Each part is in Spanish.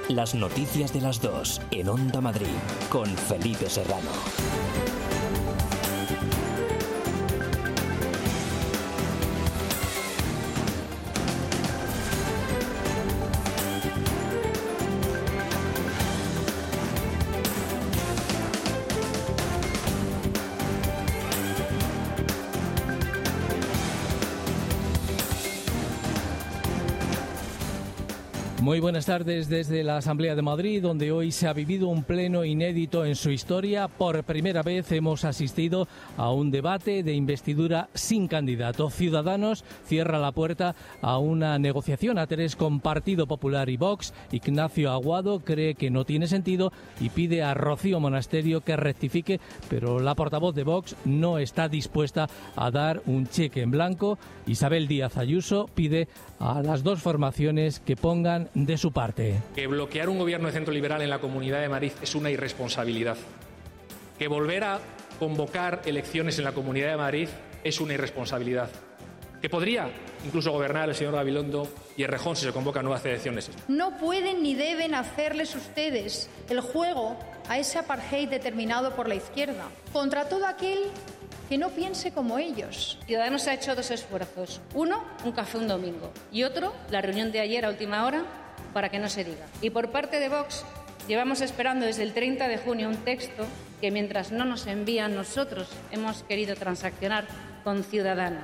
Las noticias de las 2 en Onda Madrid con Felipe Serrano. Muy buenas tardes desde la Asamblea de Madrid, donde hoy se ha vivido un pleno inédito en su historia. Por primera vez hemos asistido a un debate de investidura sin candidato. Ciudadanos cierra la puerta a una negociación a tres con Partido Popular y Vox. Ignacio Aguado cree que no tiene sentido y pide a Rocío Monasterio que rectifique, pero la portavoz de Vox no está dispuesta a dar un cheque en blanco. Isabel Díaz Ayuso pide a las dos formaciones que pongan de su parte. Que bloquear un gobierno de centro liberal en la Comunidad de Madrid es una irresponsabilidad. Que volver a convocar elecciones en la Comunidad de Madrid es una irresponsabilidad. Que podría incluso gobernar el señor Gabilondo y Errejón si se convocan nuevas elecciones. No pueden ni deben hacerles ustedes el juego a ese apartheid determinado por la izquierda contra todo aquel que no piense como ellos. Ciudadanos ha hecho dos esfuerzos. Uno, un café un domingo. Y otro, la reunión de ayer a última hora, para que no se diga. Y por parte de Vox, llevamos esperando desde el 30 de junio un texto que mientras no nos envían, nosotros hemos querido transaccionar con Ciudadanos.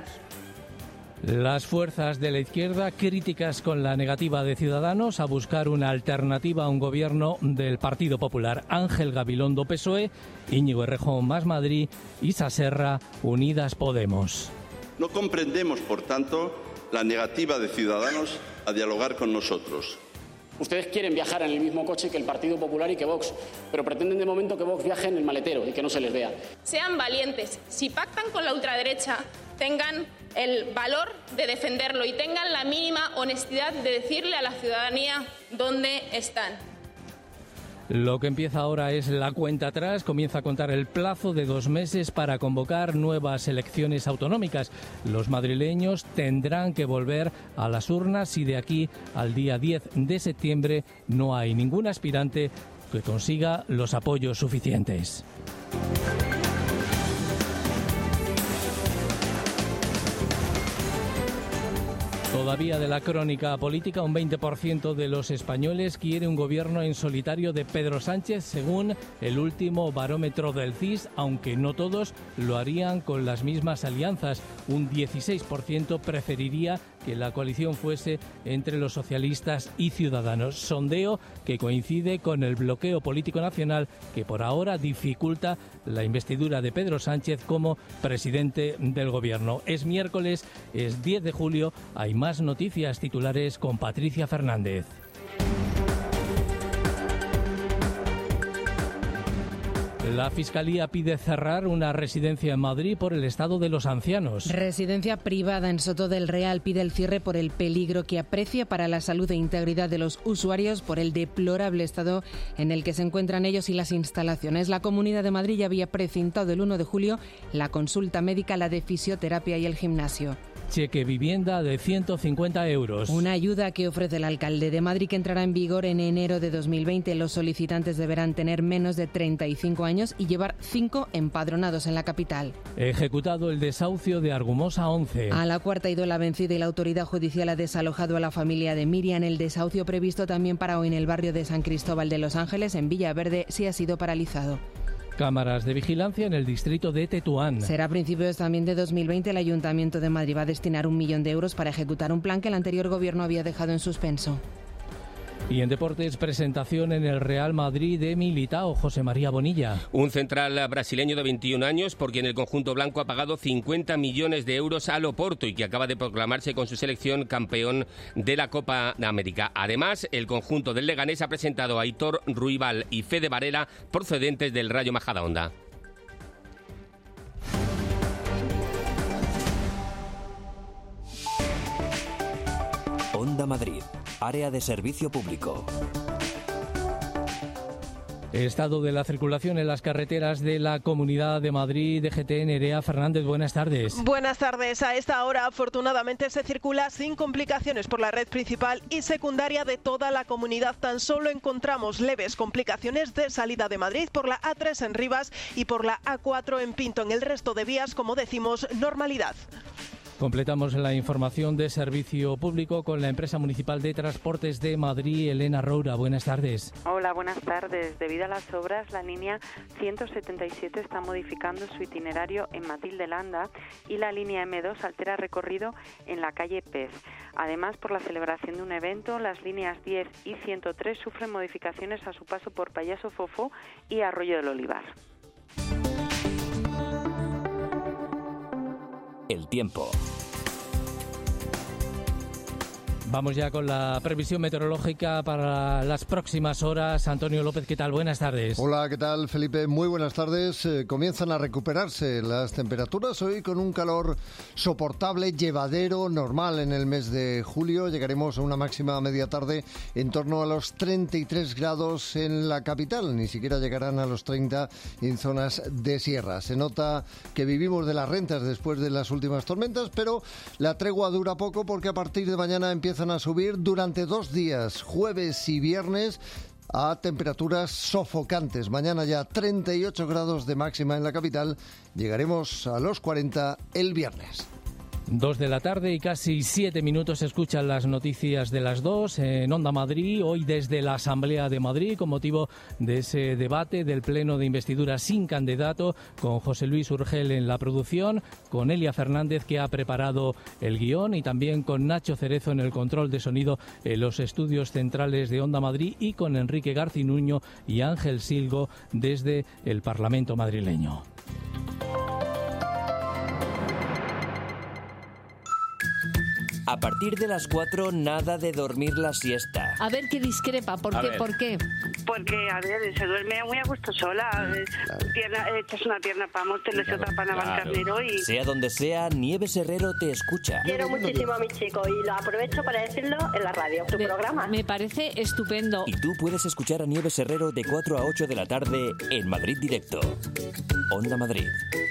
Las fuerzas de la izquierda críticas con la negativa de Ciudadanos a buscar una alternativa a un gobierno del Partido Popular. Ángel Gabilondo, PSOE, Íñigo Errejón, Más Madrid, Isa Serra, Unidas Podemos. No comprendemos, por tanto, la negativa de Ciudadanos a dialogar con nosotros. Ustedes quieren viajar en el mismo coche que el Partido Popular y que Vox, pero pretenden de momento que Vox viaje en el maletero y que no se les vea. Sean valientes. Si pactan con la ultraderecha, tengan el valor de defenderlo y tengan la mínima honestidad de decirle a la ciudadanía dónde están. Lo que empieza ahora es la cuenta atrás. Comienza a contar el plazo de 2 meses para convocar nuevas elecciones autonómicas. Los madrileños tendrán que volver a las urnas si de aquí al día 10 de septiembre no hay ningún aspirante que consiga los apoyos suficientes. Todavía de la crónica política, un 20% de los españoles quiere un gobierno en solitario de Pedro Sánchez, según el último barómetro del CIS, aunque no todos lo harían con las mismas alianzas. Un 16% preferiría que la coalición fuese entre los socialistas y Ciudadanos. Sondeo que coincide con el bloqueo político nacional que por ahora dificulta la investidura de Pedro Sánchez como presidente del gobierno. Es miércoles, es 10 de julio, hay más noticias titulares con Patricia Fernández. La Fiscalía pide cerrar una residencia en Madrid por el estado de los ancianos. Residencia privada en Soto del Real pide el cierre por el peligro que aprecia para la salud e integridad de los usuarios por el deplorable estado en el que se encuentran ellos y las instalaciones. La Comunidad de Madrid ya había precintado el 1 de julio la consulta médica, la de fisioterapia y el gimnasio. Cheque vivienda de 150 euros. Una ayuda que ofrece el alcalde de Madrid que entrará en vigor en enero de 2020. Los solicitantes deberán tener menos de 35 años y llevar 5 empadronados en la capital. Ejecutado el desahucio de Argumosa 11. A la cuarta ha ido la vencida y la autoridad judicial ha desalojado a la familia de Miriam. El desahucio previsto también para hoy en el barrio de San Cristóbal de Los Ángeles, en Villaverde, sí ha sido paralizado. Cámaras de vigilancia en el distrito de Tetuán. Será a principios también de 2020. El Ayuntamiento de Madrid va a destinar 1 millón de euros para ejecutar un plan que el anterior gobierno había dejado en suspenso. Y en deportes, presentación en el Real Madrid de Militao, José María Bonilla. Un central brasileño de 21 años, por quien el conjunto blanco ha pagado 50 millones de euros al Oporto y que acaba de proclamarse con su selección campeón de la Copa de América. Además, el conjunto del Leganés ha presentado a Aitor Ruibal y Fede Varela, procedentes del Rayo Majadahonda. Onda Madrid, área de servicio público. Estado de la circulación en las carreteras de la Comunidad de Madrid, DGT. Nerea Fernández, buenas tardes. Buenas tardes. A esta hora, afortunadamente, se circula sin complicaciones por la red principal y secundaria de toda la comunidad. Tan solo encontramos leves complicaciones de salida de Madrid por la A3 en Rivas y por la A4 en Pinto. En el resto de vías, como decimos, normalidad. Completamos la información de servicio público con la empresa municipal de transportes de Madrid, Elena Roura. Buenas tardes. Hola, buenas tardes. Debido a las obras, la línea 177 está modificando su itinerario en Matilde Landa y la línea M2 altera recorrido en la calle Pez. Además, por la celebración de un evento, las líneas 10 y 103 sufren modificaciones a su paso por Payaso Fofó y Arroyo del Olivar. El tiempo. Vamos ya con la previsión meteorológica para las próximas horas. Antonio López, ¿qué tal? Buenas tardes. Hola, ¿qué tal, Felipe? Muy buenas tardes. Comienzan a recuperarse las temperaturas hoy con un calor soportable, llevadero, normal en el mes de julio. Llegaremos a una máxima a media tarde en torno a los 33 grados en la capital. Ni siquiera llegarán a los 30 en zonas de sierra. Se nota que vivimos de las rentas después de las últimas tormentas, pero la tregua dura poco porque a partir de mañana empiezan a subir durante 2 días, jueves y viernes, a temperaturas sofocantes. Mañana ya 38 grados de máxima en la capital. Llegaremos a los 40 el viernes. 2 de la tarde y casi 7 minutos. Escuchan las noticias de las 2 en Onda Madrid, hoy desde la Asamblea de Madrid, con motivo de ese debate del pleno de investidura sin candidato, con José Luis Urgel en la producción, con Elia Fernández, que ha preparado el guión, y también con Nacho Cerezo en el control de sonido en los estudios centrales de Onda Madrid, y con Enrique Garcinuño y Ángel Silgo desde el Parlamento madrileño. A partir de las 4, nada de dormir la siesta. A ver qué discrepa, ¿por qué? Porque, a ver, se duerme muy a gusto sola. Echas una pierna para Móstoles, otra para Navalcarnero y... Sea donde sea, Nieves Herrero te escucha. Quiero muchísimo a mi chico y lo aprovecho para decirlo en la radio, tu programa. Me parece estupendo. Y tú puedes escuchar a Nieves Herrero de 4 a 8 de la tarde en Madrid Directo. Onda Madrid.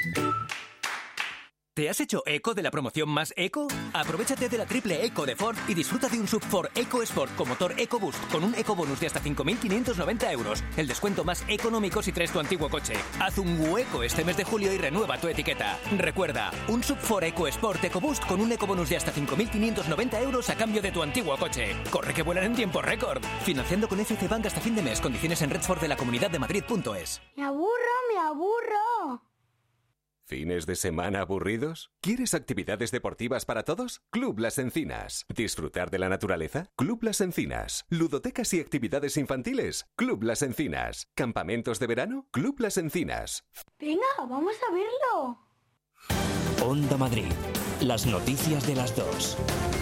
¿Te has hecho eco de la promoción más eco? Aprovechate de la triple eco de Ford y disfruta de un SUV Ford EcoSport con motor EcoBoost con un ecobonus de hasta 5.590 euros. El descuento más económico si traes tu antiguo coche. Haz un hueco este mes de julio y renueva tu etiqueta. Recuerda, un SUV Ford EcoSport EcoBoost con un ecobonus de hasta 5.590 euros a cambio de tu antiguo coche. Corre que vuelan en tiempo récord. Financiando con FC Bank hasta fin de mes. Condiciones en redfordelacomunidaddemadrid.es. Me aburro. ¿Fines de semana aburridos? ¿Quieres actividades deportivas para todos? Club Las Encinas. ¿Disfrutar de la naturaleza? Club Las Encinas. ¿Ludotecas y actividades infantiles? Club Las Encinas. ¿Campamentos de verano? Club Las Encinas. Venga, vamos a verlo. Onda Madrid. Las noticias de las 2.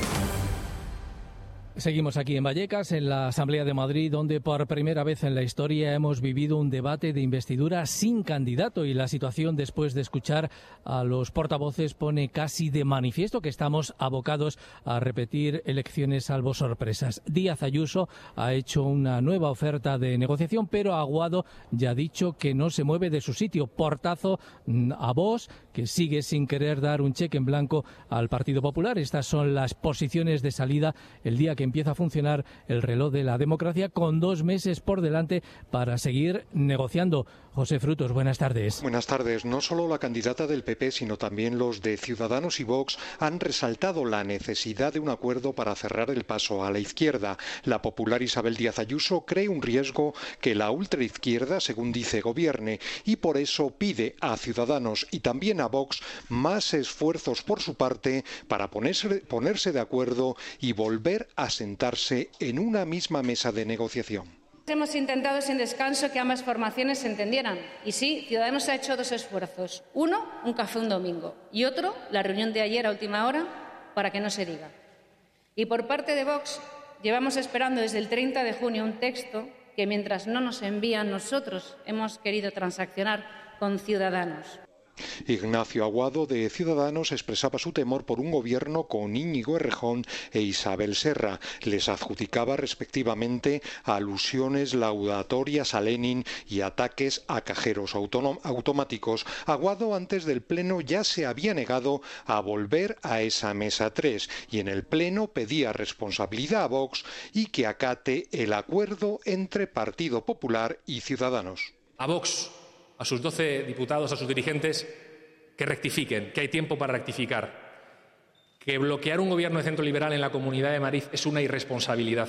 Seguimos aquí en Vallecas, en la Asamblea de Madrid, donde por primera vez en la historia hemos vivido un debate de investidura sin candidato, y la situación, después de escuchar a los portavoces, pone casi de manifiesto que estamos abocados a repetir elecciones salvo sorpresas. Díaz Ayuso ha hecho una nueva oferta de negociación, pero Aguado ya ha dicho que no se mueve de su sitio. Portazo a Vox, que sigue sin querer dar un cheque en blanco al Partido Popular. Estas son las posiciones de salida el día que empieza a funcionar el reloj de la democracia, con 2 meses por delante para seguir negociando. José Frutos, buenas tardes. Buenas tardes. No solo la candidata del PP, sino también los de Ciudadanos y Vox han resaltado la necesidad de un acuerdo para cerrar el paso a la izquierda. La popular Isabel Díaz Ayuso cree un riesgo que la ultraizquierda, según dice, gobierne, y por eso pide a Ciudadanos y también a Vox más esfuerzos por su parte para ponerse de acuerdo y volver a sentarse en una misma mesa de negociación. Hemos intentado sin descanso que ambas formaciones se entendieran. Y sí, Ciudadanos ha hecho 2 esfuerzos. Uno, un café un domingo. Y otro, la reunión de ayer a última hora, para que no se diga. Y por parte de Vox, llevamos esperando desde el 30 de junio un texto que, mientras no nos envían, nosotros hemos querido transaccionar con Ciudadanos. Ignacio Aguado, de Ciudadanos, expresaba su temor por un gobierno con Íñigo Errejón e Isabel Serra. Les adjudicaba respectivamente alusiones laudatorias a Lenin y ataques a cajeros automáticos. Aguado, antes del Pleno, ya se había negado a volver a esa mesa 3 y en el Pleno pedía responsabilidad a Vox y que acate el acuerdo entre Partido Popular y Ciudadanos. A Vox, a sus 12 diputados, a sus dirigentes, que rectifiquen, que hay tiempo para rectificar, que bloquear un gobierno de centro liberal en la Comunidad de Madrid es una irresponsabilidad,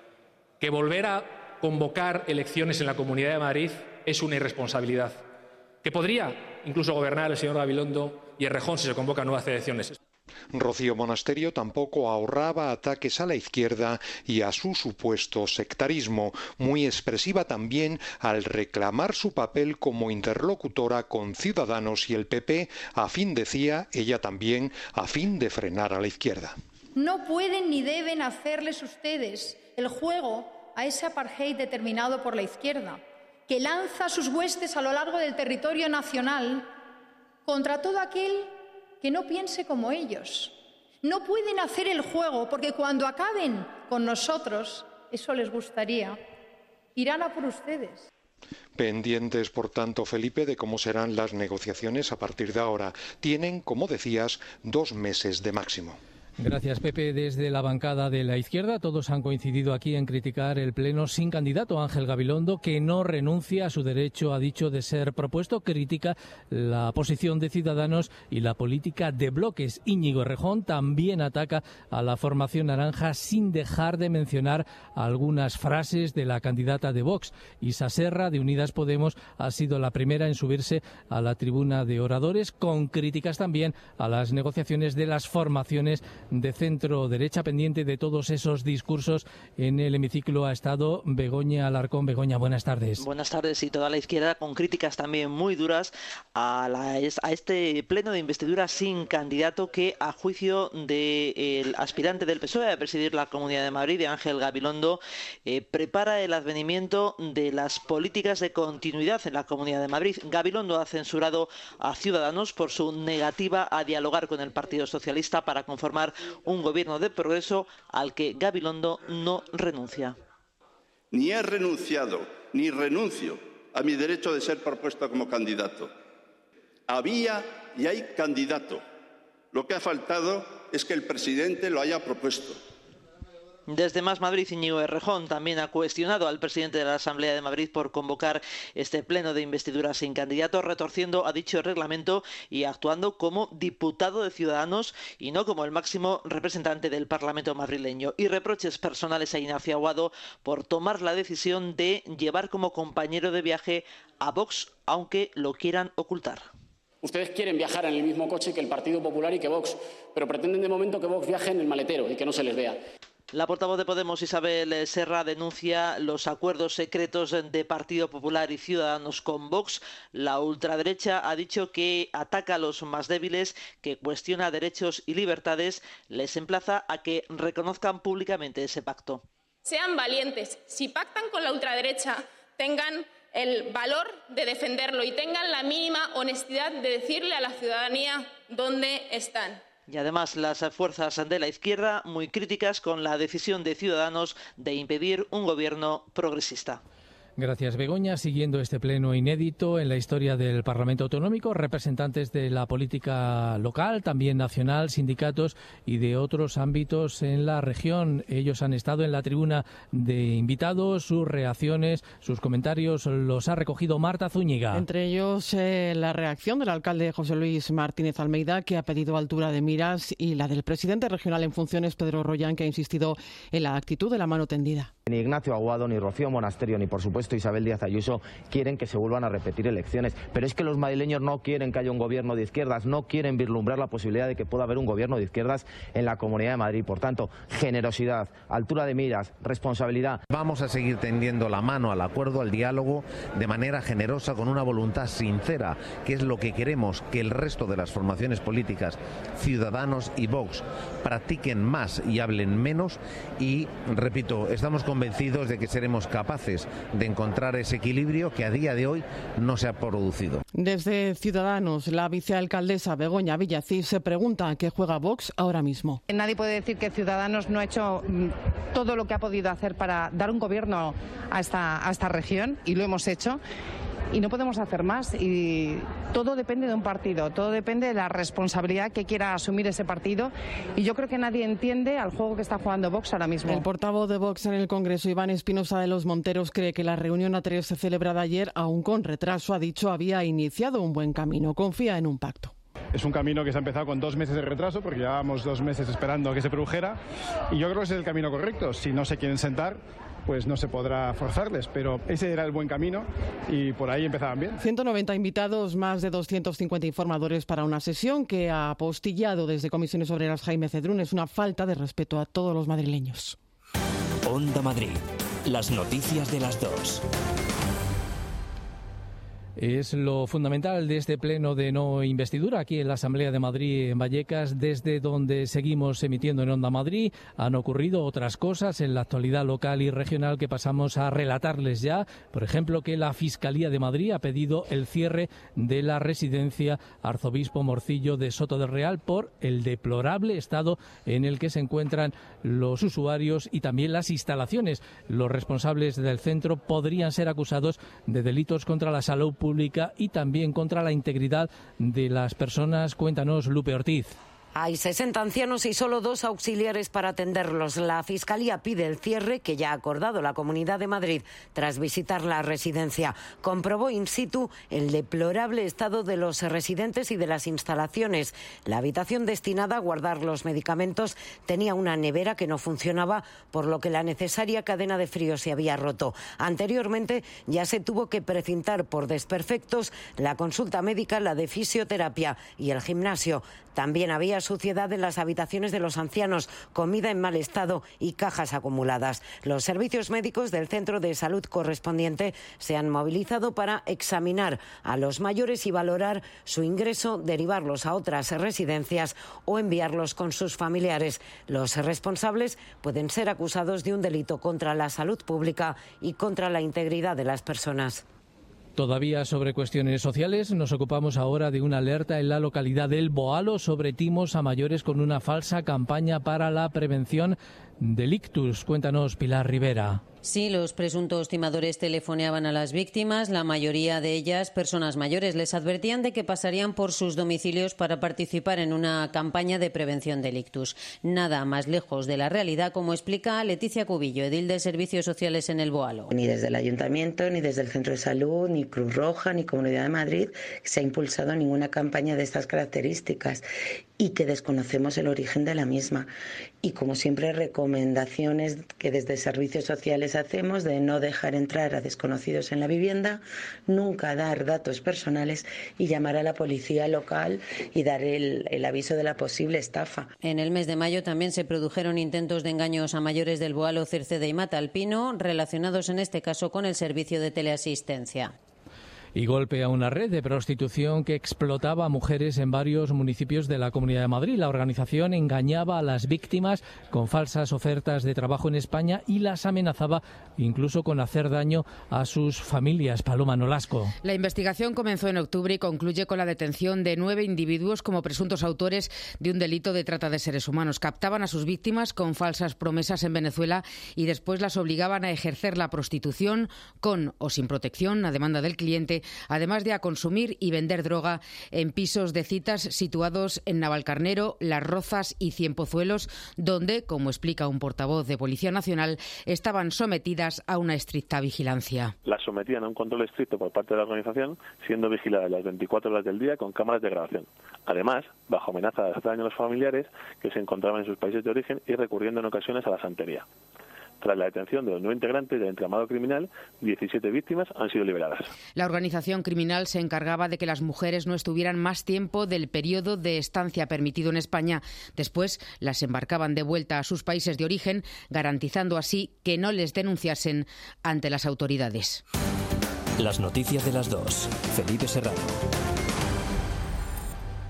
que volver a convocar elecciones en la Comunidad de Madrid es una irresponsabilidad, que podría incluso gobernar el señor Gabilondo y Errejón si se convocan nuevas elecciones. Rocío Monasterio tampoco ahorraba ataques a la izquierda y a su supuesto sectarismo, muy expresiva también al reclamar su papel como interlocutora con Ciudadanos y el PP, a fin, decía ella también, a fin de frenar a la izquierda. No pueden ni deben hacerles ustedes el juego a ese apartheid determinado por la izquierda, que lanza sus huestes a lo largo del territorio nacional contra todo aquel que no piense como ellos. No pueden hacer el juego porque cuando acaben con nosotros, eso les gustaría, irán a por ustedes. Pendientes, por tanto, Felipe, de cómo serán las negociaciones a partir de ahora. Tienen, como decías, 2 meses de máximo. Gracias, Pepe. Desde la bancada de la izquierda, todos han coincidido aquí en criticar el pleno sin candidato. Ángel Gabilondo, que no renuncia a su derecho, ha dicho, de ser propuesto, critica la posición de Ciudadanos y la política de bloques. Íñigo Errejón también ataca a la formación naranja sin dejar de mencionar algunas frases de la candidata de Vox. Isa Serra, de Unidas Podemos, ha sido la primera en subirse a la tribuna de oradores, con críticas también a las negociaciones de las formaciones de centro-derecha. Pendiente de todos esos discursos en el hemiciclo ha estado Begoña Alarcón. Begoña, buenas tardes. Buenas tardes. Y toda la izquierda con críticas también muy duras a este pleno de investidura sin candidato que, a juicio del aspirante del PSOE a presidir la Comunidad de Madrid, de Ángel Gabilondo, prepara el advenimiento de las políticas de continuidad en la Comunidad de Madrid. Gabilondo ha censurado a Ciudadanos por su negativa a dialogar con el Partido Socialista para conformar un gobierno de progreso al que Gabilondo no renuncia. Ni he renunciado, ni renuncio a mi derecho de ser propuesto como candidato. Había y hay candidato. Lo que ha faltado es que el presidente lo haya propuesto. Desde Más Madrid, Íñigo Errejón también ha cuestionado al presidente de la Asamblea de Madrid por convocar este pleno de investidura sin candidato, retorciendo a dicho reglamento y actuando como diputado de Ciudadanos y no como el máximo representante del Parlamento madrileño. Y reproches personales a Ignacio Aguado por tomar la decisión de llevar como compañero de viaje a Vox, aunque lo quieran ocultar. Ustedes quieren viajar en el mismo coche que el Partido Popular y que Vox, pero pretenden de momento que Vox viaje en el maletero y que no se les vea. La portavoz de Podemos, Isabel Serra, denuncia los acuerdos secretos de Partido Popular y Ciudadanos con Vox. La ultraderecha ha dicho que ataca a los más débiles, que cuestiona derechos y libertades. Les emplaza a que reconozcan públicamente ese pacto. Sean valientes. Si pactan con la ultraderecha, tengan el valor de defenderlo y tengan la mínima honestidad de decirle a la ciudadanía dónde están. Y además las fuerzas de la izquierda muy críticas con la decisión de Ciudadanos de impedir un gobierno progresista. Gracias, Begoña. Siguiendo este pleno inédito en la historia del Parlamento Autonómico, representantes de la política local, también nacional, sindicatos y de otros ámbitos en la región. Ellos han estado en la tribuna de invitados, sus reacciones, sus comentarios los ha recogido Marta Zúñiga. Entre ellos la reacción del alcalde José Luis Martínez Almeida, que ha pedido altura de miras, y la del presidente regional en funciones, Pedro Rollán, que ha insistido en la actitud de la mano tendida. Ni Ignacio Aguado, ni Rocío Monasterio, ni por supuesto Isabel Díaz Ayuso quieren que se vuelvan a repetir elecciones. Pero es que los madrileños no quieren que haya un gobierno de izquierdas, no quieren vislumbrar la posibilidad de que pueda haber un gobierno de izquierdas en la Comunidad de Madrid. Por tanto, generosidad, altura de miras, responsabilidad. Vamos a seguir tendiendo la mano al acuerdo, al diálogo, de manera generosa, con una voluntad sincera, que es lo que queremos que el resto de las formaciones políticas, Ciudadanos y Vox, practiquen más y hablen menos. Y, repito, estamos convencidos convencidos de que seremos capaces de encontrar ese equilibrio que a día de hoy no se ha producido. Desde Ciudadanos, la vicealcaldesa Begoña Villacís se pregunta a qué juega Vox ahora mismo. Nadie puede decir que Ciudadanos no ha hecho todo lo que ha podido hacer para dar un gobierno a esta región, y lo hemos hecho. Y no podemos hacer más, y todo depende de un partido, todo depende de la responsabilidad que quiera asumir ese partido, y yo creo que nadie entiende al juego que está jugando Vox ahora mismo. El portavoz de Vox en el Congreso, Iván Espinosa de los Monteros, cree que la reunión A3 celebrada ayer, aún con retraso, ha dicho, había iniciado un buen camino. Confía en un pacto. Es un camino que se ha empezado con 2 meses de retraso, porque llevábamos 2 meses esperando a que se produjera, y yo creo que ese es el camino correcto. Si no se quieren sentar, pues no se podrá forzarles, pero ese era el buen camino y por ahí empezaban bien. 190 invitados, más de 250 informadores para una sesión que ha apostillado desde Comisiones Obreras Jaime Cedrún. Es una falta de respeto a todos los madrileños. Onda Madrid, las noticias de las 2. Es lo fundamental de este pleno de no investidura aquí en la Asamblea de Madrid en Vallecas, desde donde seguimos emitiendo en Onda Madrid. Han ocurrido otras cosas en la actualidad local y regional que pasamos a relatarles ya. Por ejemplo, que la Fiscalía de Madrid ha pedido el cierre de la residencia Arzobispo Morcillo de Soto del Real por el deplorable estado en el que se encuentran los usuarios y también las instalaciones. Los responsables del centro podrían ser acusados de delitos contra la salud pública y también contra la integridad de las personas. Cuéntanos, Lupe Ortiz. Hay 60 ancianos y solo 2 auxiliares para atenderlos. La Fiscalía pide el cierre, que ya ha acordado la Comunidad de Madrid tras visitar la residencia. Comprobó in situ el deplorable estado de los residentes y de las instalaciones. La habitación destinada a guardar los medicamentos tenía una nevera que no funcionaba, por lo que la necesaria cadena de frío se había roto. Anteriormente ya se tuvo que precintar por desperfectos la consulta médica, la de fisioterapia y el gimnasio. También había suciedad en las habitaciones de los ancianos, comida en mal estado y cajas acumuladas. Los servicios médicos del centro de salud correspondiente se han movilizado para examinar a los mayores y valorar su ingreso, derivarlos a otras residencias o enviarlos con sus familiares. Los responsables pueden ser acusados de un delito contra la salud pública y contra la integridad de las personas. Todavía sobre cuestiones sociales, nos ocupamos ahora de una alerta en la localidad del Boalo sobre timos a mayores con una falsa campaña para la prevención del ictus. Cuéntanos, Pilar Rivera. Sí, los presuntos timadores telefoneaban a las víctimas, la mayoría de ellas personas mayores. Les advertían de que pasarían por sus domicilios para participar en una campaña de prevención del ictus. Nada más lejos de la realidad, como explica Leticia Cubillo, edil de Servicios Sociales en el Boalo. Ni desde el Ayuntamiento, ni desde el Centro de Salud, ni Cruz Roja, ni Comunidad de Madrid se ha impulsado ninguna campaña de estas características y que desconocemos el origen de la misma. Y como siempre, recomendaciones que desde Servicios Sociales hacemos de no dejar entrar a desconocidos en la vivienda, nunca dar datos personales y llamar a la policía local y dar el aviso de la posible estafa. En el mes de mayo también se produjeron intentos de engaños a mayores del Boalo, Cerceda y Matalpino, relacionados en este caso con el servicio de teleasistencia. Y golpe a una red de prostitución que explotaba a mujeres en varios municipios de la Comunidad de Madrid. La organización engañaba a las víctimas con falsas ofertas de trabajo en España y las amenazaba incluso con hacer daño a sus familias. Paloma Nolasco. La investigación comenzó en octubre y concluye con la detención de 9 individuos como presuntos autores de un delito de trata de seres humanos. Captaban a sus víctimas con falsas promesas en Venezuela y después las obligaban a ejercer la prostitución con o sin protección a demanda del cliente, además de a consumir y vender droga en pisos de citas situados en Navalcarnero, Las Rozas y Cienpozuelos, donde, como explica un portavoz de Policía Nacional, estaban sometidas a una estricta vigilancia. Las sometían a un control estricto por parte de la organización, siendo vigiladas las 24 horas del día con cámaras de grabación. Además, bajo amenaza de hacer daño a los familiares que se encontraban en sus países de origen y recurriendo en ocasiones a la santería. Tras la detención de los 9 integrantes del entramado criminal, 17 víctimas han sido liberadas. La organización criminal se encargaba de que las mujeres no estuvieran más tiempo del periodo de estancia permitido en España. Después las embarcaban de vuelta a sus países de origen, garantizando así que no les denunciasen ante las autoridades. Las noticias de las 2. Felipe Serrano.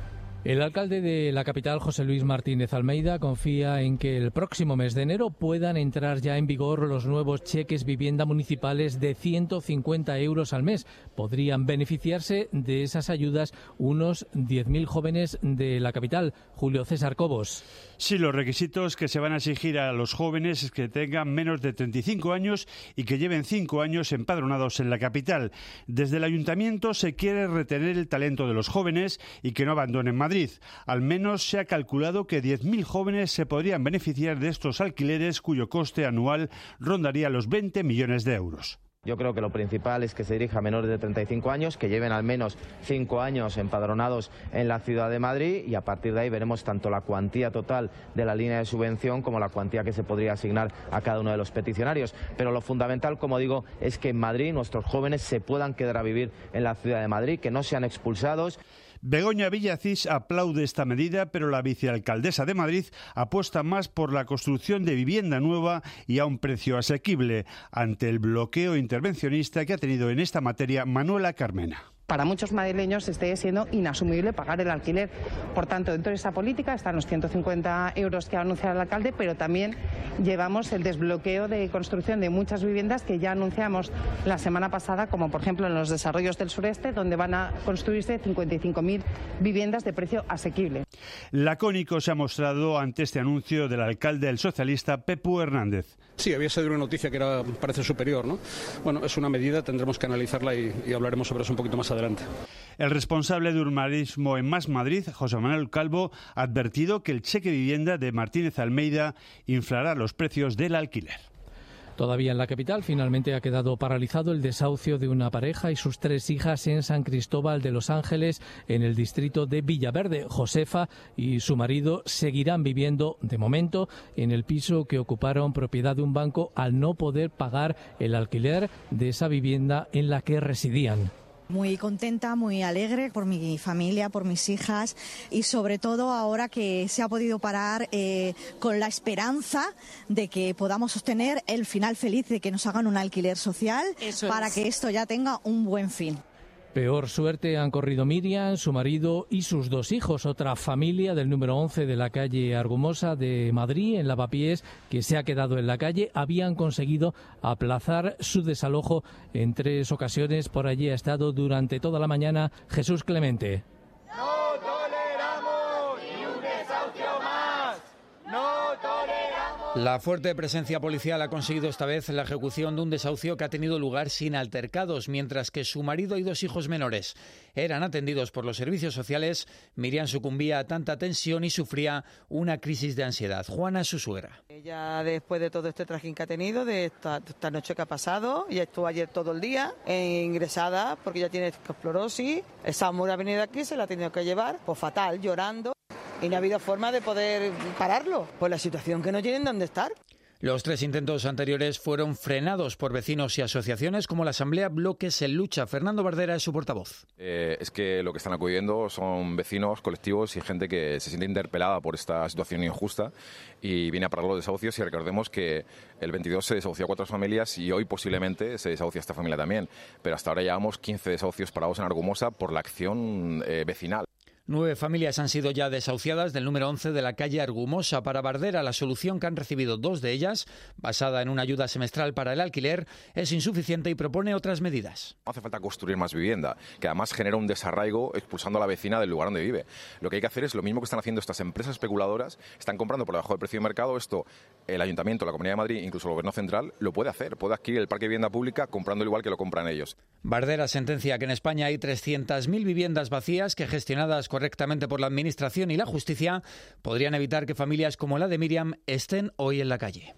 El alcalde de la capital, José Luis Martínez Almeida, confía en que el próximo mes de enero puedan entrar ya en vigor los nuevos cheques vivienda municipales de 150 euros al mes. Podrían beneficiarse de esas ayudas unos 10.000 jóvenes de la capital. Julio César Cobos. Sí, los requisitos que se van a exigir a los jóvenes es que tengan menos de 35 años y que lleven 5 años empadronados en la capital. Desde el ayuntamiento se quiere retener el talento de los jóvenes y que no abandonen Madrid. Al menos se ha calculado que 10.000 jóvenes se podrían beneficiar de estos alquileres cuyo coste anual rondaría los 20 millones de euros. Yo creo que lo principal es que se dirija a menores de 35 años, que lleven al menos 5 años empadronados en la ciudad de Madrid, y a partir de ahí veremos tanto la cuantía total de la línea de subvención como la cuantía que se podría asignar a cada uno de los peticionarios. Pero lo fundamental, como digo, es que en Madrid nuestros jóvenes se puedan quedar a vivir en la ciudad de Madrid, que no sean expulsados. Begoña Villacís aplaude esta medida, pero la vicealcaldesa de Madrid apuesta más por la construcción de vivienda nueva y a un precio asequible, ante el bloqueo intervencionista que ha tenido en esta materia Manuela Carmena. Para muchos madrileños esté siendo inasumible pagar el alquiler. Por tanto, dentro de esa política están los 150 euros que ha anunciado el alcalde, pero también llevamos el desbloqueo de construcción de muchas viviendas que ya anunciamos la semana pasada, como por ejemplo en los desarrollos del sureste, donde van a construirse 55.000 viviendas de precio asequible. Lacónico se ha mostrado ante este anuncio del alcalde el socialista Pepu Hernández. Sí, había sido una noticia que parece superior, ¿no? Bueno, es una medida, tendremos que analizarla y hablaremos sobre eso un poquito más adelante. El responsable de urbanismo en Más Madrid, José Manuel Calvo, ha advertido que el cheque vivienda de Martínez Almeida inflará los precios del alquiler. Todavía en la capital, finalmente ha quedado paralizado el desahucio de una pareja y sus 3 hijas en San Cristóbal de los Ángeles, en el distrito de Villaverde. Josefa y su marido seguirán viviendo, de momento, en el piso que ocuparon, propiedad de un banco, al no poder pagar el alquiler de esa vivienda en la que residían. Muy contenta, muy alegre por mi familia, por mis hijas y sobre todo ahora que se ha podido parar con la esperanza de que podamos sostener el final feliz, de que nos hagan un alquiler social para que esto ya tenga un buen fin. Peor suerte han corrido Miriam, su marido y sus 2 hijos, otra familia del número 11 de la calle Argumosa de Madrid, en Lavapiés, que se ha quedado en la calle. Habían conseguido aplazar su desalojo en 3 ocasiones. Por allí ha estado durante toda la mañana Jesús Clemente. No toleramos ni un desahucio más. No toleramos. La fuerte presencia policial ha conseguido esta vez la ejecución de un desahucio que ha tenido lugar sin altercados. Mientras que su marido y 2 hijos menores eran atendidos por los servicios sociales, Miriam sucumbía a tanta tensión y sufría una crisis de ansiedad. Juana es su suegra. Ella, después de todo este trajín que ha tenido, de esta noche que ha pasado, y estuvo ayer todo el día ingresada porque ella tiene esclerosis. Esa amor ha venido aquí, se la ha tenido que llevar, pues fatal, llorando. Y no ha habido forma de poder pararlo, por la situación que no tienen dónde estar. Los 3 intentos anteriores fueron frenados por vecinos y asociaciones como la Asamblea Bloques en Lucha. Fernando Bardera es su portavoz. Es que lo que están acudiendo son vecinos, colectivos y gente que se siente interpelada por esta situación injusta y viene a parar los desahucios. Y recordemos que el 22 se desahució a 4 familias y hoy posiblemente se desahucia a esta familia también. Pero hasta ahora llevamos 15 desahucios parados en Argumosa por la acción vecinal. 9 familias han sido ya desahuciadas del número 11 de la calle Argumosa. Para Bardera, la solución que han recibido 2 de ellas, basada en una ayuda semestral para el alquiler, es insuficiente y propone otras medidas. No hace falta construir más vivienda, que además genera un desarraigo expulsando a la vecina del lugar donde vive. Lo que hay que hacer es lo mismo que están haciendo estas empresas especuladoras, están comprando por debajo del precio de mercado. Esto el Ayuntamiento, la Comunidad de Madrid, incluso el Gobierno Central, lo puede hacer. Puede adquirir el parque de vivienda pública comprando igual que lo compran ellos. Bardera sentencia que en España hay 300.000 viviendas vacías que, gestionadas correctamente por la Administración y la Justicia, podrían evitar que familias como la de Miriam estén hoy en la calle.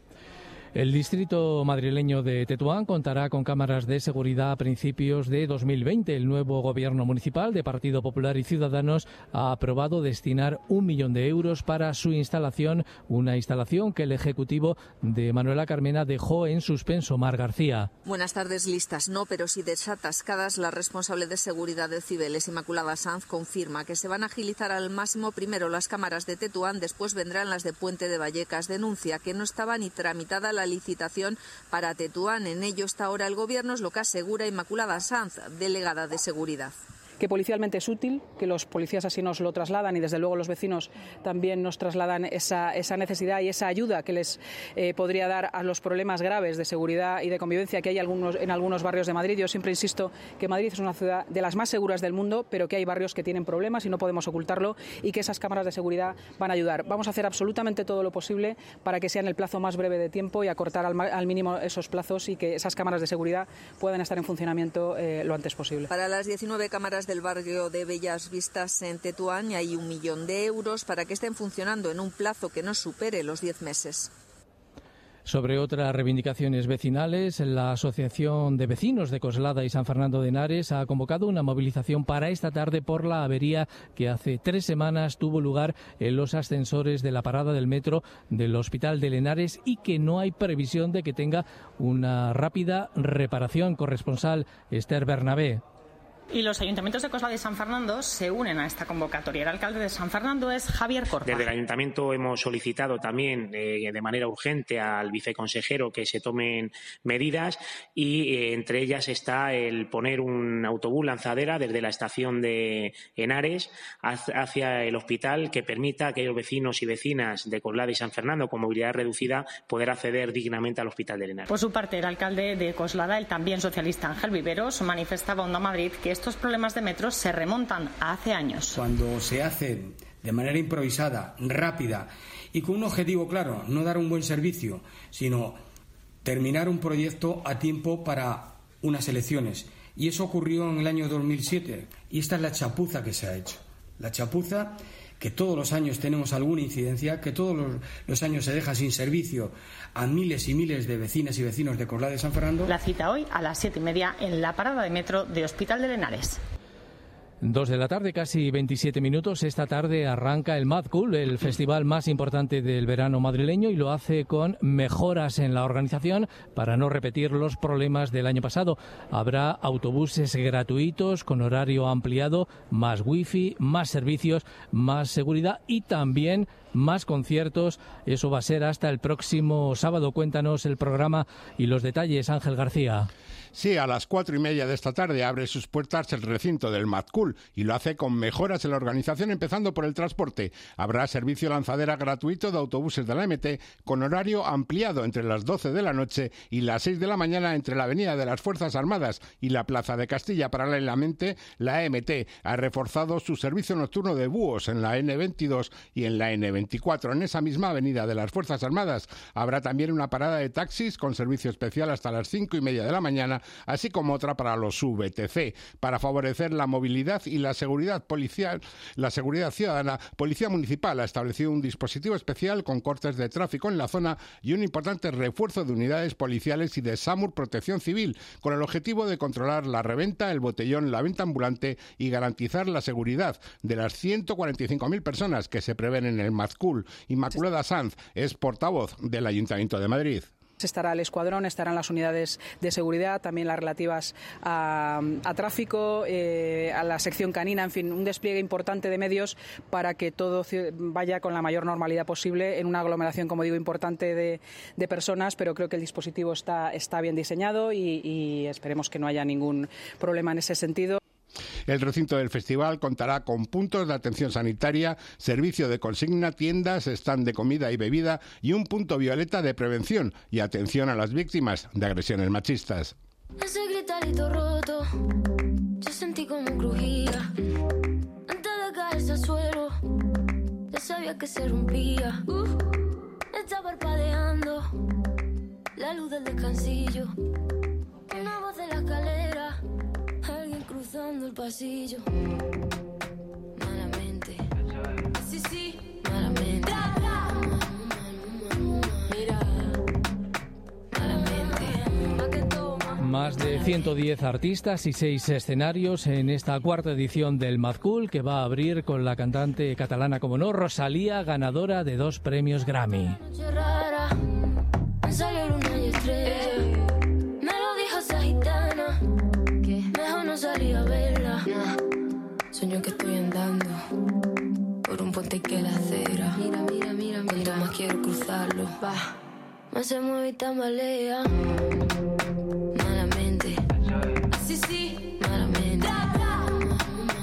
El distrito madrileño de Tetuán contará con cámaras de seguridad a principios de 2020. El nuevo gobierno municipal de Partido Popular y Ciudadanos ha aprobado destinar 1 millón de euros para su instalación, una instalación que el Ejecutivo de Manuela Carmena dejó en suspenso. Mar García. Buenas tardes. Listas no, pero sí desatascadas. La responsable de seguridad de Cibeles, Inmaculada Sanz, confirma que se van a agilizar al máximo primero las cámaras de Tetuán, después vendrán las de Puente de Vallecas. Denuncia que no estaba ni tramitada la licitación para Tetuán. En ello está ahora el Gobierno, es lo que asegura Inmaculada Sanz, delegada de Seguridad. que policialmente es útil, que los policías así nos lo trasladan y desde luego los vecinos también nos trasladan esa necesidad y esa ayuda que les podría dar a los problemas graves de seguridad y de convivencia que hay en algunos barrios de Madrid. Yo siempre insisto que Madrid es una ciudad de las más seguras del mundo, pero que hay barrios que tienen problemas y no podemos ocultarlo, y que esas cámaras de seguridad van a ayudar. Vamos a hacer absolutamente todo lo posible para que sea en el plazo más breve de tiempo y acortar al mínimo esos plazos y que esas cámaras de seguridad puedan estar en funcionamiento lo antes posible. Para las 19 cámaras del barrio de Bellas Vistas en Tetuán hay 1 millón de euros para que estén funcionando en un plazo que no supere los 10 meses. Sobre otras reivindicaciones vecinales, la Asociación de Vecinos de Coslada y San Fernando de Henares ha convocado una movilización para esta tarde por la avería que hace 3 semanas tuvo lugar en los ascensores de la parada del metro del Hospital de Henares y que no hay previsión de que tenga una rápida reparación. Corresponsal Esther Bernabé. Y los ayuntamientos de Coslada y San Fernando se unen a esta convocatoria. El alcalde de San Fernando es Javier Corpa. Desde el ayuntamiento hemos solicitado también de manera urgente al viceconsejero que se tomen medidas y entre ellas está el poner un autobús lanzadera desde la estación de Henares hacia el hospital que permita a aquellos vecinos y vecinas de Coslada y San Fernando con movilidad reducida poder acceder dignamente al hospital de Henares. Por su parte, el alcalde de Coslada, el también socialista Ángel Viveros, manifestaba a Onda Madrid que estos problemas de metro se remontan a hace años. Cuando se hace de manera improvisada, rápida y con un objetivo claro, no dar un buen servicio, sino terminar un proyecto a tiempo para unas elecciones. Y eso ocurrió en el año 2007 y esta es la chapuza que se ha hecho. La chapuza que todos los años tenemos alguna incidencia, que todos los años se deja sin servicio a miles y miles de vecinas y vecinos de Coslada de San Fernando. La cita hoy a las 7:30 en la parada de metro de Hospital de Henares. 2 de la tarde, casi 27 minutos. Esta tarde arranca el Mad Cool, el festival más importante del verano madrileño, y lo hace con mejoras en la organización para no repetir los problemas del año pasado. Habrá autobuses gratuitos con horario ampliado, más wifi, más servicios, más seguridad y también más conciertos. Eso va a ser hasta el próximo sábado. Cuéntanos el programa y los detalles, Ángel García. Sí, a las 4:30 de esta tarde abre sus puertas el recinto del Mad Cool y lo hace con mejoras en la organización, empezando por el transporte. Habrá servicio lanzadera gratuito de autobuses de la MT con horario ampliado entre las 12 de la noche y las 6 de la mañana entre la Avenida de las Fuerzas Armadas y la Plaza de Castilla. Paralelamente, la MT ha reforzado su servicio nocturno de búhos en la N22 y en la N24. En esa misma Avenida de las Fuerzas Armadas habrá también una parada de taxis con servicio especial hasta las 5:30 de la mañana, así como otra para los VTC. Para favorecer la movilidad y la seguridad policial, la seguridad ciudadana, Policía Municipal ha establecido un dispositivo especial con cortes de tráfico en la zona y un importante refuerzo de unidades policiales y de SAMUR Protección Civil, con el objetivo de controlar la reventa, el botellón, la venta ambulante y garantizar la seguridad de las 145.000 personas que se prevén en el Mad Cool. Inmaculada Sanz es portavoz del Ayuntamiento de Madrid. Estará el escuadrón, estarán las unidades de seguridad, también las relativas a tráfico, a la sección canina, en fin, un despliegue importante de medios para que todo vaya con la mayor normalidad posible en una aglomeración, como digo, importante de personas, pero creo que el dispositivo está bien diseñado y esperemos que no haya ningún problema en ese sentido. El recinto del festival contará con puntos de atención sanitaria, servicio de consigna, tiendas, stand de comida y bebida y un punto violeta de prevención y atención a las víctimas de agresiones machistas. Ese gritarito roto, yo sentí como crujía. Antes de caerse al suelo, ya sabía que se rompía. Está parpadeando la luz del descansillo. Una voz de la escalera, alguien cruzando el pasillo. Malamente, sí, malamente. Mira, malamente. Más de 110 artistas y 6 escenarios en esta cuarta edición del Mad Cool, que va a abrir con la cantante catalana, como no, Rosalía, ganadora de 2 premios Grammy. Noche rara, me salió luna y estrella. Me lo dijo esa gitana, que mejor no salía a verla. Sueño que estoy andando por un puente que la acera. Mira, cuanto más quiero cruzarlo, más se mueve y tambalea. Malamente, así sí, malamente.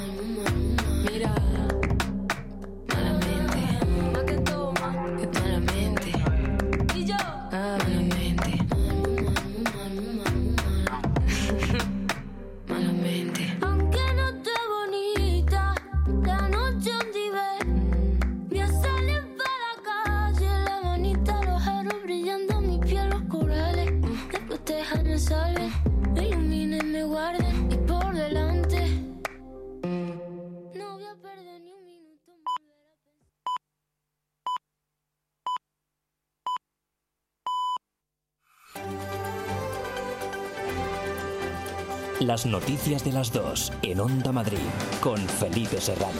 Las noticias de las 2 en Onda Madrid con Felipe Serrano.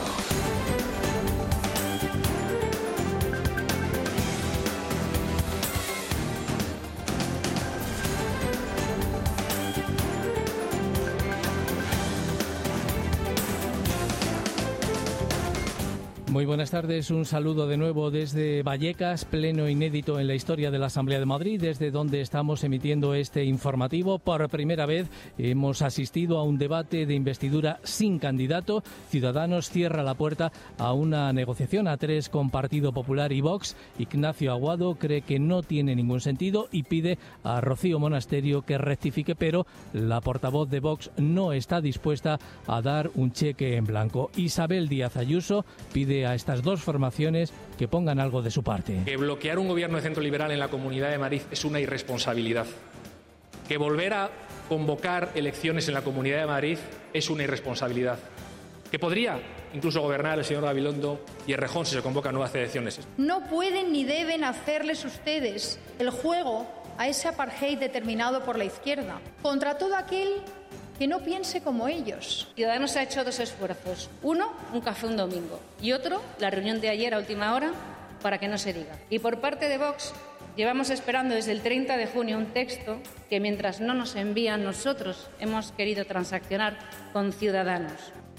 Muy buenas tardes, un saludo de nuevo desde Vallecas, pleno inédito en la historia de la Asamblea de Madrid, desde donde estamos emitiendo este informativo. Por primera vez hemos asistido a un debate de investidura sin candidato. Ciudadanos cierra la puerta a una negociación a 3 con Partido Popular y Vox. Ignacio Aguado cree que no tiene ningún sentido y pide a Rocío Monasterio que rectifique, pero la portavoz de Vox no está dispuesta a dar un cheque en blanco. Isabel Díaz Ayuso pide a estas dos formaciones que pongan algo de su parte. Que bloquear un gobierno de centro liberal en la Comunidad de Madrid es una irresponsabilidad. Que volver a convocar elecciones en la Comunidad de Madrid es una irresponsabilidad. Que podría incluso gobernar el señor Gabilondo y Errejón si se convocan nuevas elecciones. No pueden ni deben hacerles ustedes el juego a ese apartheid determinado por la izquierda contra todo aquel que no piense como ellos. Ciudadanos ha hecho 2 esfuerzos. Uno, un café un domingo. Y otro, la reunión de ayer a última hora, para que no se diga. Y por parte de Vox, llevamos esperando desde el 30 de junio un texto que mientras no nos envían, nosotros hemos querido transaccionar con Ciudadanos.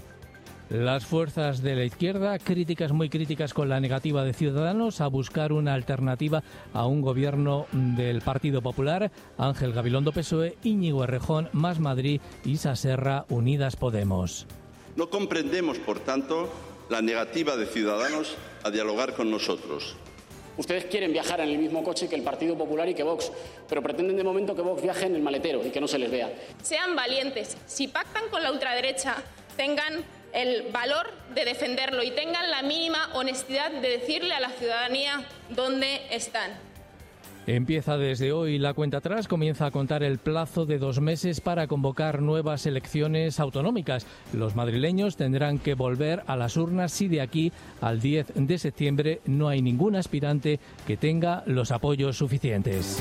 Las fuerzas de la izquierda, muy críticas con la negativa de Ciudadanos a buscar una alternativa a un gobierno del Partido Popular. Ángel Gabilondo, PSOE, Íñigo Errejón, Más Madrid, Isa Serra, Unidas Podemos. No comprendemos, por tanto, la negativa de Ciudadanos a dialogar con nosotros. Ustedes quieren viajar en el mismo coche que el Partido Popular y que Vox, pero pretenden de momento que Vox viaje en el maletero y que no se les vea. Sean valientes. Si pactan con la ultraderecha, tengan el valor de defenderlo y tengan la mínima honestidad de decirle a la ciudadanía dónde están. Empieza desde hoy la cuenta atrás, comienza a contar el plazo de 2 meses para convocar nuevas elecciones autonómicas. Los madrileños tendrán que volver a las urnas si de aquí al 10 de septiembre no hay ningún aspirante que tenga los apoyos suficientes.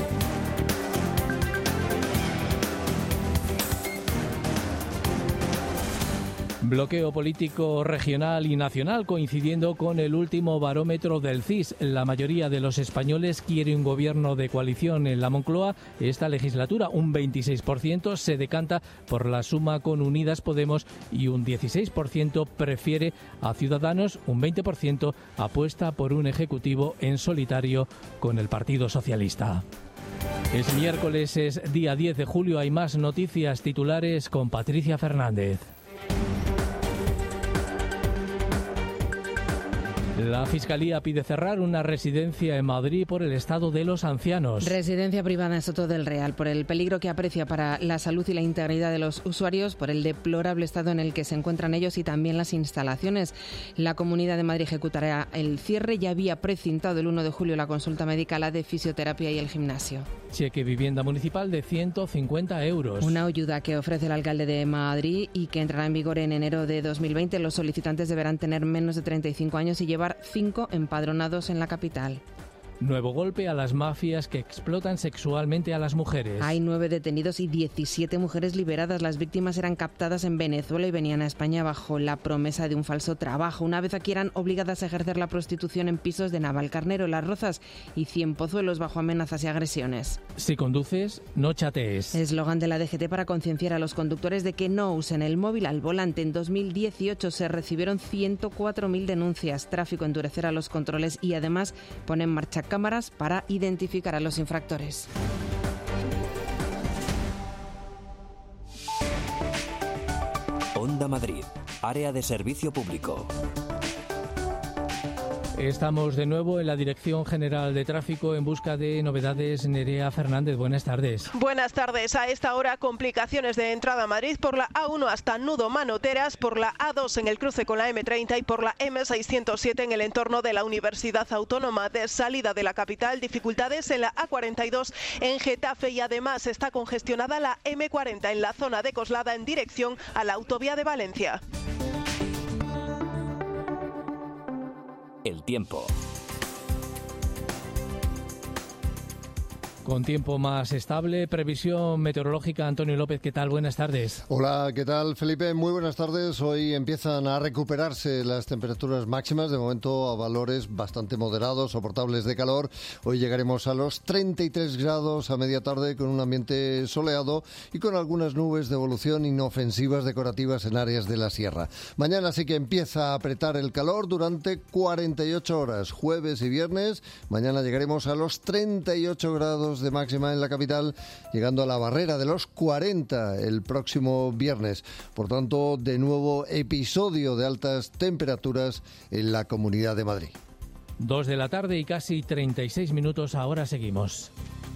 Bloqueo político regional y nacional coincidiendo con el último barómetro del CIS. La mayoría de los españoles quiere un gobierno de coalición en la Moncloa esta legislatura. Un 26% se decanta por la suma con Unidas Podemos y un 16% prefiere a Ciudadanos. Un 20% apuesta por un ejecutivo en solitario con el Partido Socialista. Es miércoles, es día 10 de julio. Hay más noticias titulares con Patricia Fernández. La Fiscalía pide cerrar una residencia en Madrid por el estado de los ancianos. Residencia privada en Soto del Real, por el peligro que aprecia para la salud y la integridad de los usuarios, por el deplorable estado en el que se encuentran ellos y también las instalaciones. La Comunidad de Madrid ejecutará el cierre. Ya había precintado el 1 de julio la consulta médica, la de fisioterapia y el gimnasio. Cheque vivienda municipal de 150 euros. Una ayuda que ofrece el alcalde de Madrid y que entrará en vigor en enero de 2020. Los solicitantes deberán tener menos de 35 años y llevar 5 empadronados en la capital. Nuevo golpe a las mafias que explotan sexualmente a las mujeres. Hay 9 detenidos y 17 mujeres liberadas. Las víctimas eran captadas en Venezuela y venían a España bajo la promesa de un falso trabajo. Una vez aquí eran obligadas a ejercer la prostitución en pisos de Navalcarnero, Las Rozas y Cienpozuelos bajo amenazas y agresiones. Si conduces, no chatees. Eslogan de la DGT para concienciar a los conductores de que no usen el móvil al volante. En 2018 se recibieron 104.000 denuncias. Tráfico endurecerá los controles y además pone en marcha cámaras para identificar a los infractores. Onda Madrid, área de servicio público. Estamos de nuevo en la Dirección General de Tráfico en busca de novedades. Nerea Fernández, buenas tardes. Buenas tardes. A esta hora, complicaciones de entrada a Madrid por la A1 hasta Nudo Manoteras, por la A2 en el cruce con la M30 y por la M607 en el entorno de la Universidad Autónoma. De salida de la capital, dificultades en la A42 en Getafe y además está congestionada la M40 en la zona de Coslada en dirección a la autovía de Valencia. El tiempo. Con tiempo más estable, previsión meteorológica. Antonio López, ¿qué tal? Buenas tardes. Hola, ¿qué tal, Felipe? Muy buenas tardes. Hoy empiezan a recuperarse las temperaturas máximas, de momento a valores bastante moderados, soportables de calor. Hoy llegaremos a los 33 grados a media tarde con un ambiente soleado y con algunas nubes de evolución inofensivas decorativas en áreas de la sierra. Mañana sí que empieza a apretar el calor durante 48 horas, jueves y viernes. Mañana llegaremos a los 38 grados de máxima en la capital, llegando a la barrera de los 40 el próximo viernes. Por tanto, de nuevo episodio de altas temperaturas en la Comunidad de Madrid. 2 de la tarde y casi 36 minutos, ahora seguimos.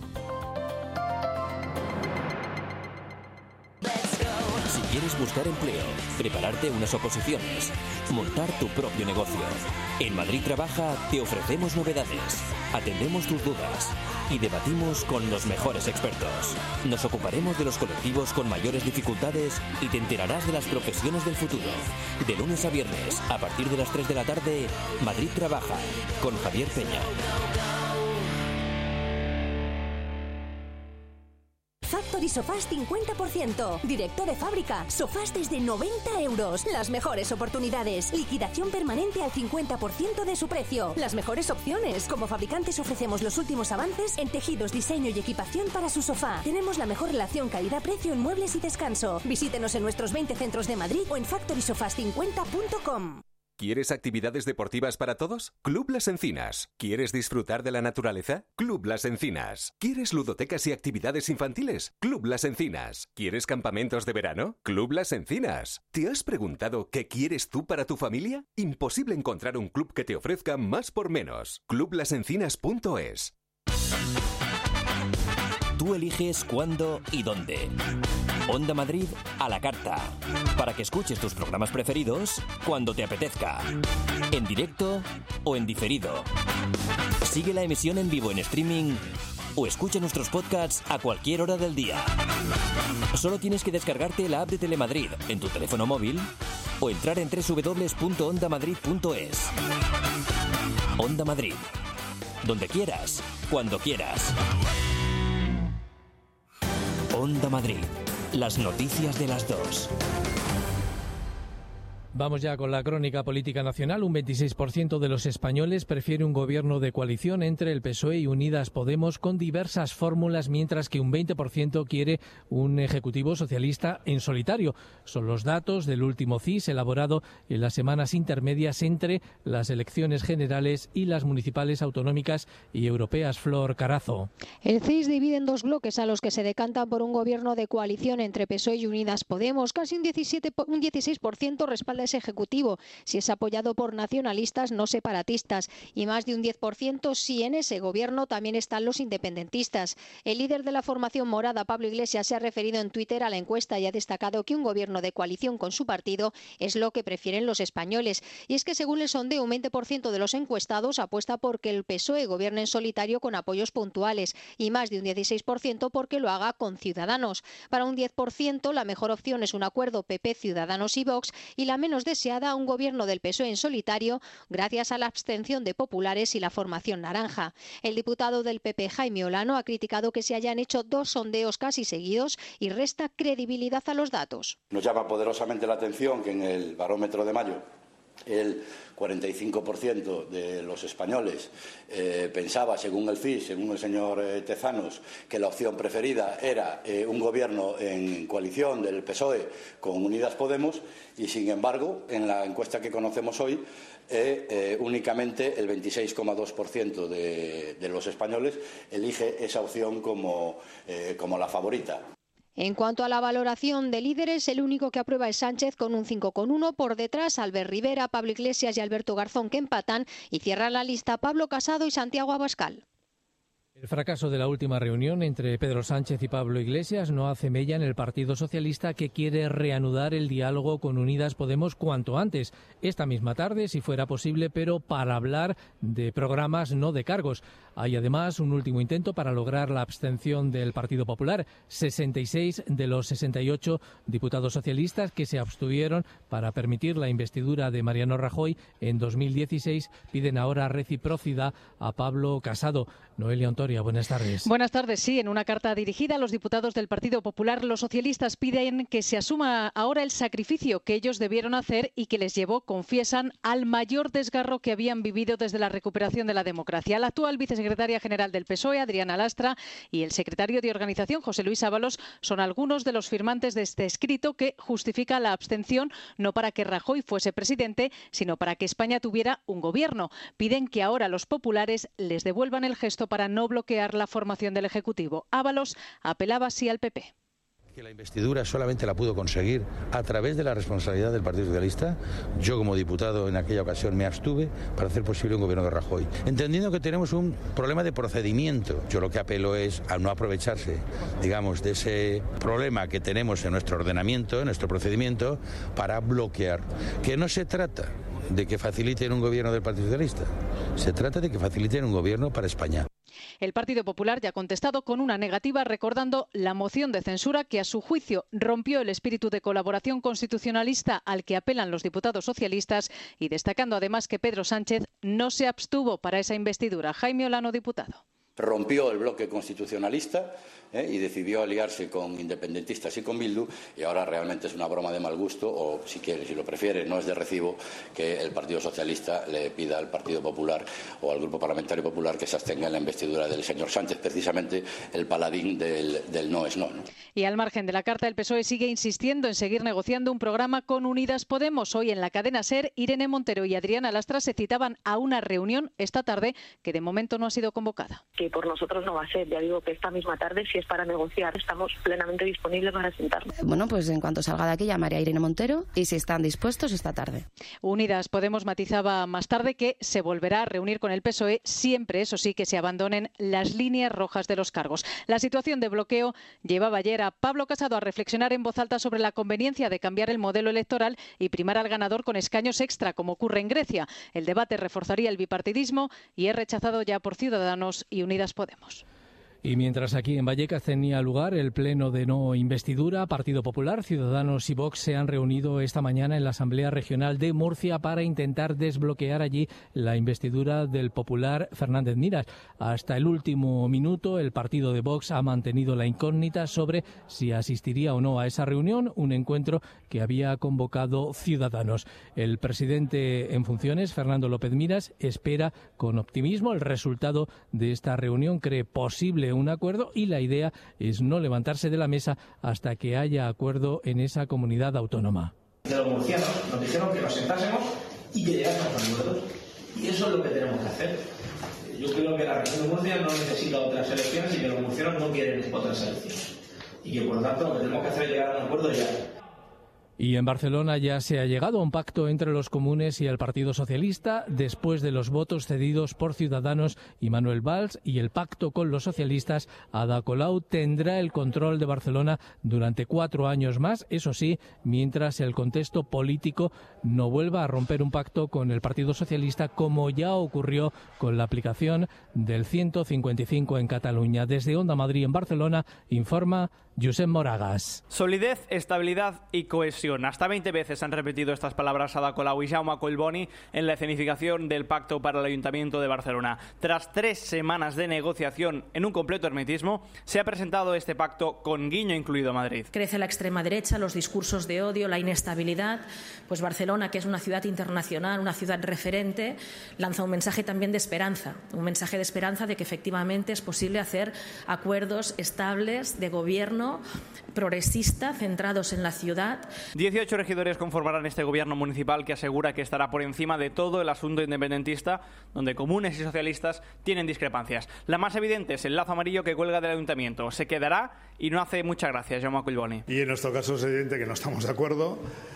Si quieres buscar empleo, prepararte unas oposiciones, montar tu propio negocio, en Madrid Trabaja te ofrecemos novedades, atendemos tus dudas y debatimos con los mejores expertos. Nos ocuparemos de los colectivos con mayores dificultades y te enterarás de las profesiones del futuro. De lunes a viernes, a partir de las 3 de la tarde, Madrid Trabaja, con Javier Peña. Factory Sofás 50%. Directo de fábrica. Sofás desde 90 euros. Las mejores oportunidades. Liquidación permanente al 50% de su precio. Las mejores opciones. Como fabricantes ofrecemos los últimos avances en tejidos, diseño y equipación para su sofá. Tenemos la mejor relación calidad-precio en muebles y descanso. Visítenos en nuestros 20 centros de Madrid o en factorysofás50.com. ¿Quieres actividades deportivas para todos? Club Las Encinas. ¿Quieres disfrutar de la naturaleza? Club Las Encinas. ¿Quieres ludotecas y actividades infantiles? Club Las Encinas. ¿Quieres campamentos de verano? Club Las Encinas. ¿Te has preguntado qué quieres tú para tu familia? Imposible encontrar un club que te ofrezca más por menos. clublasencinas.es. Tú eliges cuándo y dónde. Onda Madrid a la carta. Para que escuches tus programas preferidos cuando te apetezca. En directo o en diferido. Sigue la emisión en vivo en streaming o escucha nuestros podcasts a cualquier hora del día. Solo tienes que descargarte la app de Telemadrid en tu teléfono móvil o entrar en www.ondamadrid.es. Onda Madrid. Donde quieras, cuando quieras. Onda Madrid. Las noticias de las 2. Vamos ya con la crónica política nacional. Un 26% de los españoles prefiere un gobierno de coalición entre el PSOE y Unidas Podemos con diversas fórmulas, mientras que un 20% quiere un ejecutivo socialista en solitario. Son los datos del último CIS elaborado en las semanas intermedias entre las elecciones generales y las municipales, autonómicas y europeas. Flor Carazo. El CIS divide en dos bloques a los que se decantan por un gobierno de coalición entre PSOE y Unidas Podemos. Casi un 16% respalda ese ejecutivo si es apoyado por nacionalistas no separatistas, y más de un 10% si en ese gobierno también están los independentistas. El líder de la formación morada, Pablo Iglesias, se ha referido en Twitter a la encuesta y ha destacado que un gobierno de coalición con su partido es lo que prefieren los españoles. Y es que según el sondeo, un 20% de los encuestados apuesta por que el PSOE gobierne en solitario con apoyos puntuales, y más de un 16% porque lo haga con Ciudadanos. Para un 10% la mejor opción es un acuerdo PP, Ciudadanos y Vox, y la menos deseada un gobierno del PSOE en solitario gracias a la abstención de populares y la formación naranja. El diputado del PP, Jaime Olano, ha criticado que se hayan hecho dos sondeos casi seguidos y resta credibilidad a los datos. Nos llama poderosamente la atención que en el barómetro de mayo el 45% de los españoles pensaba, según el CIS, según el señor Tezanos, que la opción preferida era un gobierno en coalición del PSOE con Unidas Podemos, y sin embargo, en la encuesta que conocemos hoy, únicamente el 26,2% de los españoles elige esa opción como la favorita. En cuanto a la valoración de líderes, el único que aprueba es Sánchez con un 5,1, por detrás Albert Rivera, Pablo Iglesias y Alberto Garzón, que empatan, y cierran la lista Pablo Casado y Santiago Abascal. El fracaso de la última reunión entre Pedro Sánchez y Pablo Iglesias no hace mella en el Partido Socialista, que quiere reanudar el diálogo con Unidas Podemos cuanto antes, esta misma tarde, si fuera posible, pero para hablar de programas, no de cargos. Hay además un último intento para lograr la abstención del Partido Popular. 66 de los 68 diputados socialistas que se abstuvieron para permitir la investidura de Mariano Rajoy en 2016 piden ahora reciprocidad a Pablo Casado. Noelia Ontoria, buenas tardes. Buenas tardes. Sí, en una carta dirigida a los diputados del Partido Popular, los socialistas piden que se asuma ahora el sacrificio que ellos debieron hacer y que les llevó, confiesan, al mayor desgarro que habían vivido desde la recuperación de la democracia. La actual vicesecretaria general del PSOE, Adriana Lastra, y el secretario de Organización, José Luis Ábalos, son algunos de los firmantes de este escrito que justifica la abstención no para que Rajoy fuese presidente, sino para que España tuviera un gobierno. Piden que ahora los populares les devuelvan el gesto para no bloquear la formación del Ejecutivo. Ábalos apelaba así al PP. Que la investidura solamente la pudo conseguir a través de la responsabilidad del Partido Socialista. Yo, como diputado en aquella ocasión, me abstuve para hacer posible un gobierno de Rajoy, entendiendo que tenemos un problema de procedimiento. Yo lo que apelo es a no aprovecharse, digamos, de ese problema que tenemos en nuestro ordenamiento, en nuestro procedimiento, para bloquear. Que no se trata de que faciliten un gobierno del Partido Socialista, se trata de que faciliten un gobierno para España. El Partido Popular ya ha contestado con una negativa, recordando la moción de censura que, a su juicio, rompió el espíritu de colaboración constitucionalista al que apelan los diputados socialistas y destacando además que Pedro Sánchez no se abstuvo para esa investidura. Jaime Olano, diputado. Rompió el bloque constitucionalista y decidió aliarse con independentistas y con Bildu, y ahora realmente es una broma de mal gusto, o si quiere, si lo prefiere, no es de recibo que el Partido Socialista le pida al Partido Popular o al Grupo Parlamentario Popular que se abstenga en la investidura del señor Sánchez, precisamente el paladín del no es no, ¿no? Y al margen de la carta, el PSOE sigue insistiendo en seguir negociando un programa con Unidas Podemos. Hoy en la cadena SER, Irene Montero y Adriana Lastra se citaban a una reunión esta tarde que de momento no ha sido convocada. Que por nosotros no va a ser, ya digo que esta misma tarde, si es para negociar, estamos plenamente disponibles para sentarnos. Bueno, pues en cuanto salga de aquí llamaré a Irene Montero y si están dispuestos esta tarde. Unidas Podemos matizaba más tarde que se volverá a reunir con el PSOE siempre, eso sí, que se abandonen las líneas rojas de los cargos. La situación de bloqueo llevaba ayer a Pablo Casado a reflexionar en voz alta sobre la conveniencia de cambiar el modelo electoral y primar al ganador con escaños extra, como ocurre en Grecia. El debate reforzaría el bipartidismo y es rechazado ya por Ciudadanos y Unidas Podemos. Y mientras aquí en Vallecas tenía lugar el pleno de no investidura, Partido Popular, Ciudadanos y Vox se han reunido esta mañana en la Asamblea Regional de Murcia para intentar desbloquear allí la investidura del popular Fernández Miras. Hasta el último minuto el partido de Vox ha mantenido la incógnita sobre si asistiría o no a esa reunión, un encuentro que había convocado Ciudadanos. El presidente en funciones, Fernando López Miras, espera con optimismo el resultado de esta reunión, cree posible un acuerdo y la idea es no levantarse de la mesa hasta que haya acuerdo en esa comunidad autónoma. De los murcianos nos dijeron que nos sentásemos y que llegásemos a acuerdos. Y eso es lo que tenemos que hacer. Yo creo que la región de Murcia no necesita otras elecciones y que los murcianos no quieren otras elecciones. Y que por lo tanto lo que tenemos que hacer es llegar a un acuerdo ya. Y en Barcelona ya se ha llegado a un pacto entre los comunes y el Partido Socialista después de los votos cedidos por Ciudadanos y Manuel Valls, y el pacto con los socialistas. Ada Colau tendrá el control de Barcelona durante 4 años más, eso sí, mientras el contexto político no vuelva a romper un pacto con el Partido Socialista, como ya ocurrió con la aplicación del 155 en Cataluña. Desde Onda Madrid en Barcelona informa Josep Moragas. Solidez, estabilidad y cohesión. Hasta 20 veces han repetido estas palabras Ada Colau y Jaume Collboni en la escenificación del Pacto para el Ayuntamiento de Barcelona. Tras 3 semanas de negociación en un completo hermetismo, se ha presentado este pacto con guiño incluido a Madrid. Crece la extrema derecha, los discursos de odio, la inestabilidad. Pues Barcelona, que es una ciudad internacional, una ciudad referente, lanza un mensaje también de esperanza. Un mensaje de esperanza de que efectivamente es posible hacer acuerdos estables de gobierno progresista, centrados en la ciudad. 18 regidores conformarán este gobierno municipal que asegura que estará por encima de todo el asunto independentista, donde comunes y socialistas tienen discrepancias. La más evidente es el lazo amarillo que cuelga del ayuntamiento. Se quedará y no hace mucha gracia, Jaume Collboni. Y en nuestro caso es evidente que no estamos de acuerdo.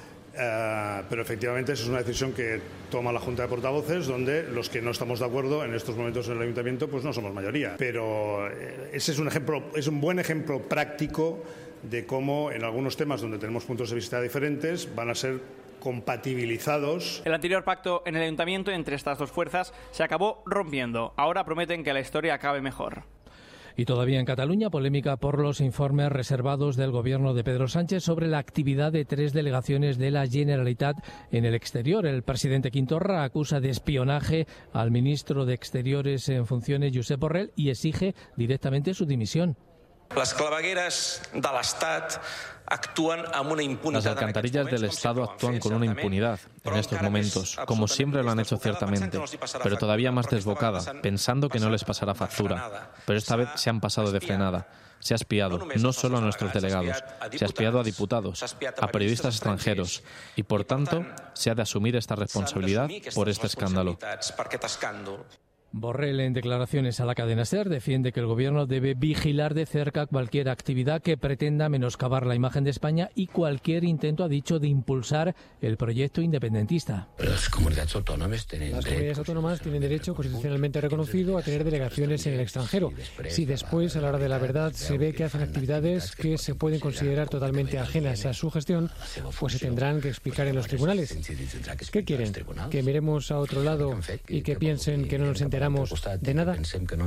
Pero efectivamente eso es una decisión que toma la Junta de Portavoces, donde los que no estamos de acuerdo en estos momentos en el Ayuntamiento pues no somos mayoría. Pero ese es un buen ejemplo práctico de cómo en algunos temas donde tenemos puntos de vista diferentes van a ser compatibilizados. El anterior pacto en el Ayuntamiento entre estas dos fuerzas se acabó rompiendo. Ahora prometen que la historia acabe mejor. Y todavía en Cataluña, polémica por los informes reservados del gobierno de Pedro Sánchez sobre la actividad de 3 delegaciones de la Generalitat en el exterior. El presidente Quim Torra acusa de espionaje al ministro de Exteriores en funciones, Josep Borrell, y exige directamente su dimisión. Las clavegueras de l'Estat actúan amb una impunidad. Las alcantarillas del Estado actúan con una impunidad en estos momentos, como siempre lo han hecho ciertamente, pero todavía más desbocada, pensando que no les pasará factura. Pero esta vez se han pasado de frenada. Se ha espiado no solo a nuestros delegados, se ha espiado a diputados, a periodistas extranjeros, y por tanto se ha de asumir esta responsabilidad por este escándalo. Borrell, en declaraciones a la cadena SER, defiende que el gobierno debe vigilar de cerca cualquier actividad que pretenda menoscabar la imagen de España y cualquier intento, ha dicho, de impulsar el proyecto independentista. Las comunidades autónomas tienen derecho constitucionalmente reconocido a tener delegaciones en el extranjero. Si después, a la hora de la verdad, se ve que hacen actividades que se pueden considerar totalmente ajenas a su gestión, pues se tendrán que explicar en los tribunales. ¿Qué quieren? ¿Que miremos a otro lado y que piensen que no nos enteramos de nada?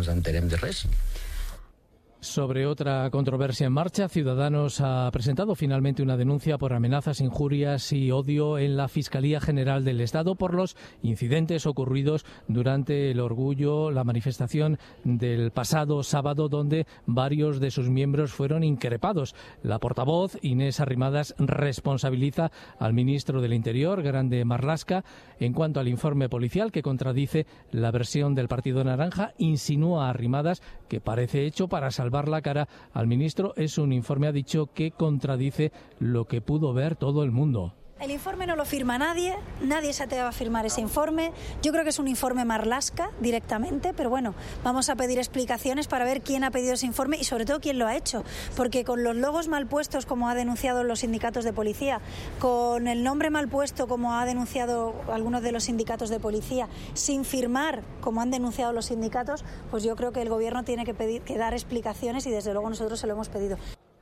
Sobre otra controversia en marcha, Ciudadanos ha presentado finalmente una denuncia por amenazas, injurias y odio en la Fiscalía General del Estado por los incidentes ocurridos durante el Orgullo, la manifestación del pasado sábado, donde varios de sus miembros fueron increpados. La portavoz, Inés Arrimadas, responsabiliza al ministro del Interior, Grande Marlaska, en cuanto al informe policial que contradice la versión del Partido Naranja. Insinúa a Arrimadas que parece hecho para salvar la cara al ministro. Es un informe, ha dicho, que contradice lo que pudo ver todo el mundo. El informe no lo firma nadie se atreve a firmar ese informe. Yo creo que es un informe Marlaska directamente, pero bueno, vamos a pedir explicaciones para ver quién ha pedido ese informe y sobre todo quién lo ha hecho, porque con los logos mal puestos, como ha denunciado los sindicatos de policía, con el nombre mal puesto, como ha denunciado algunos de los sindicatos de policía, sin firmar, como han denunciado los sindicatos, pues yo creo que el gobierno tiene que dar explicaciones y desde luego nosotros se lo hemos pedido.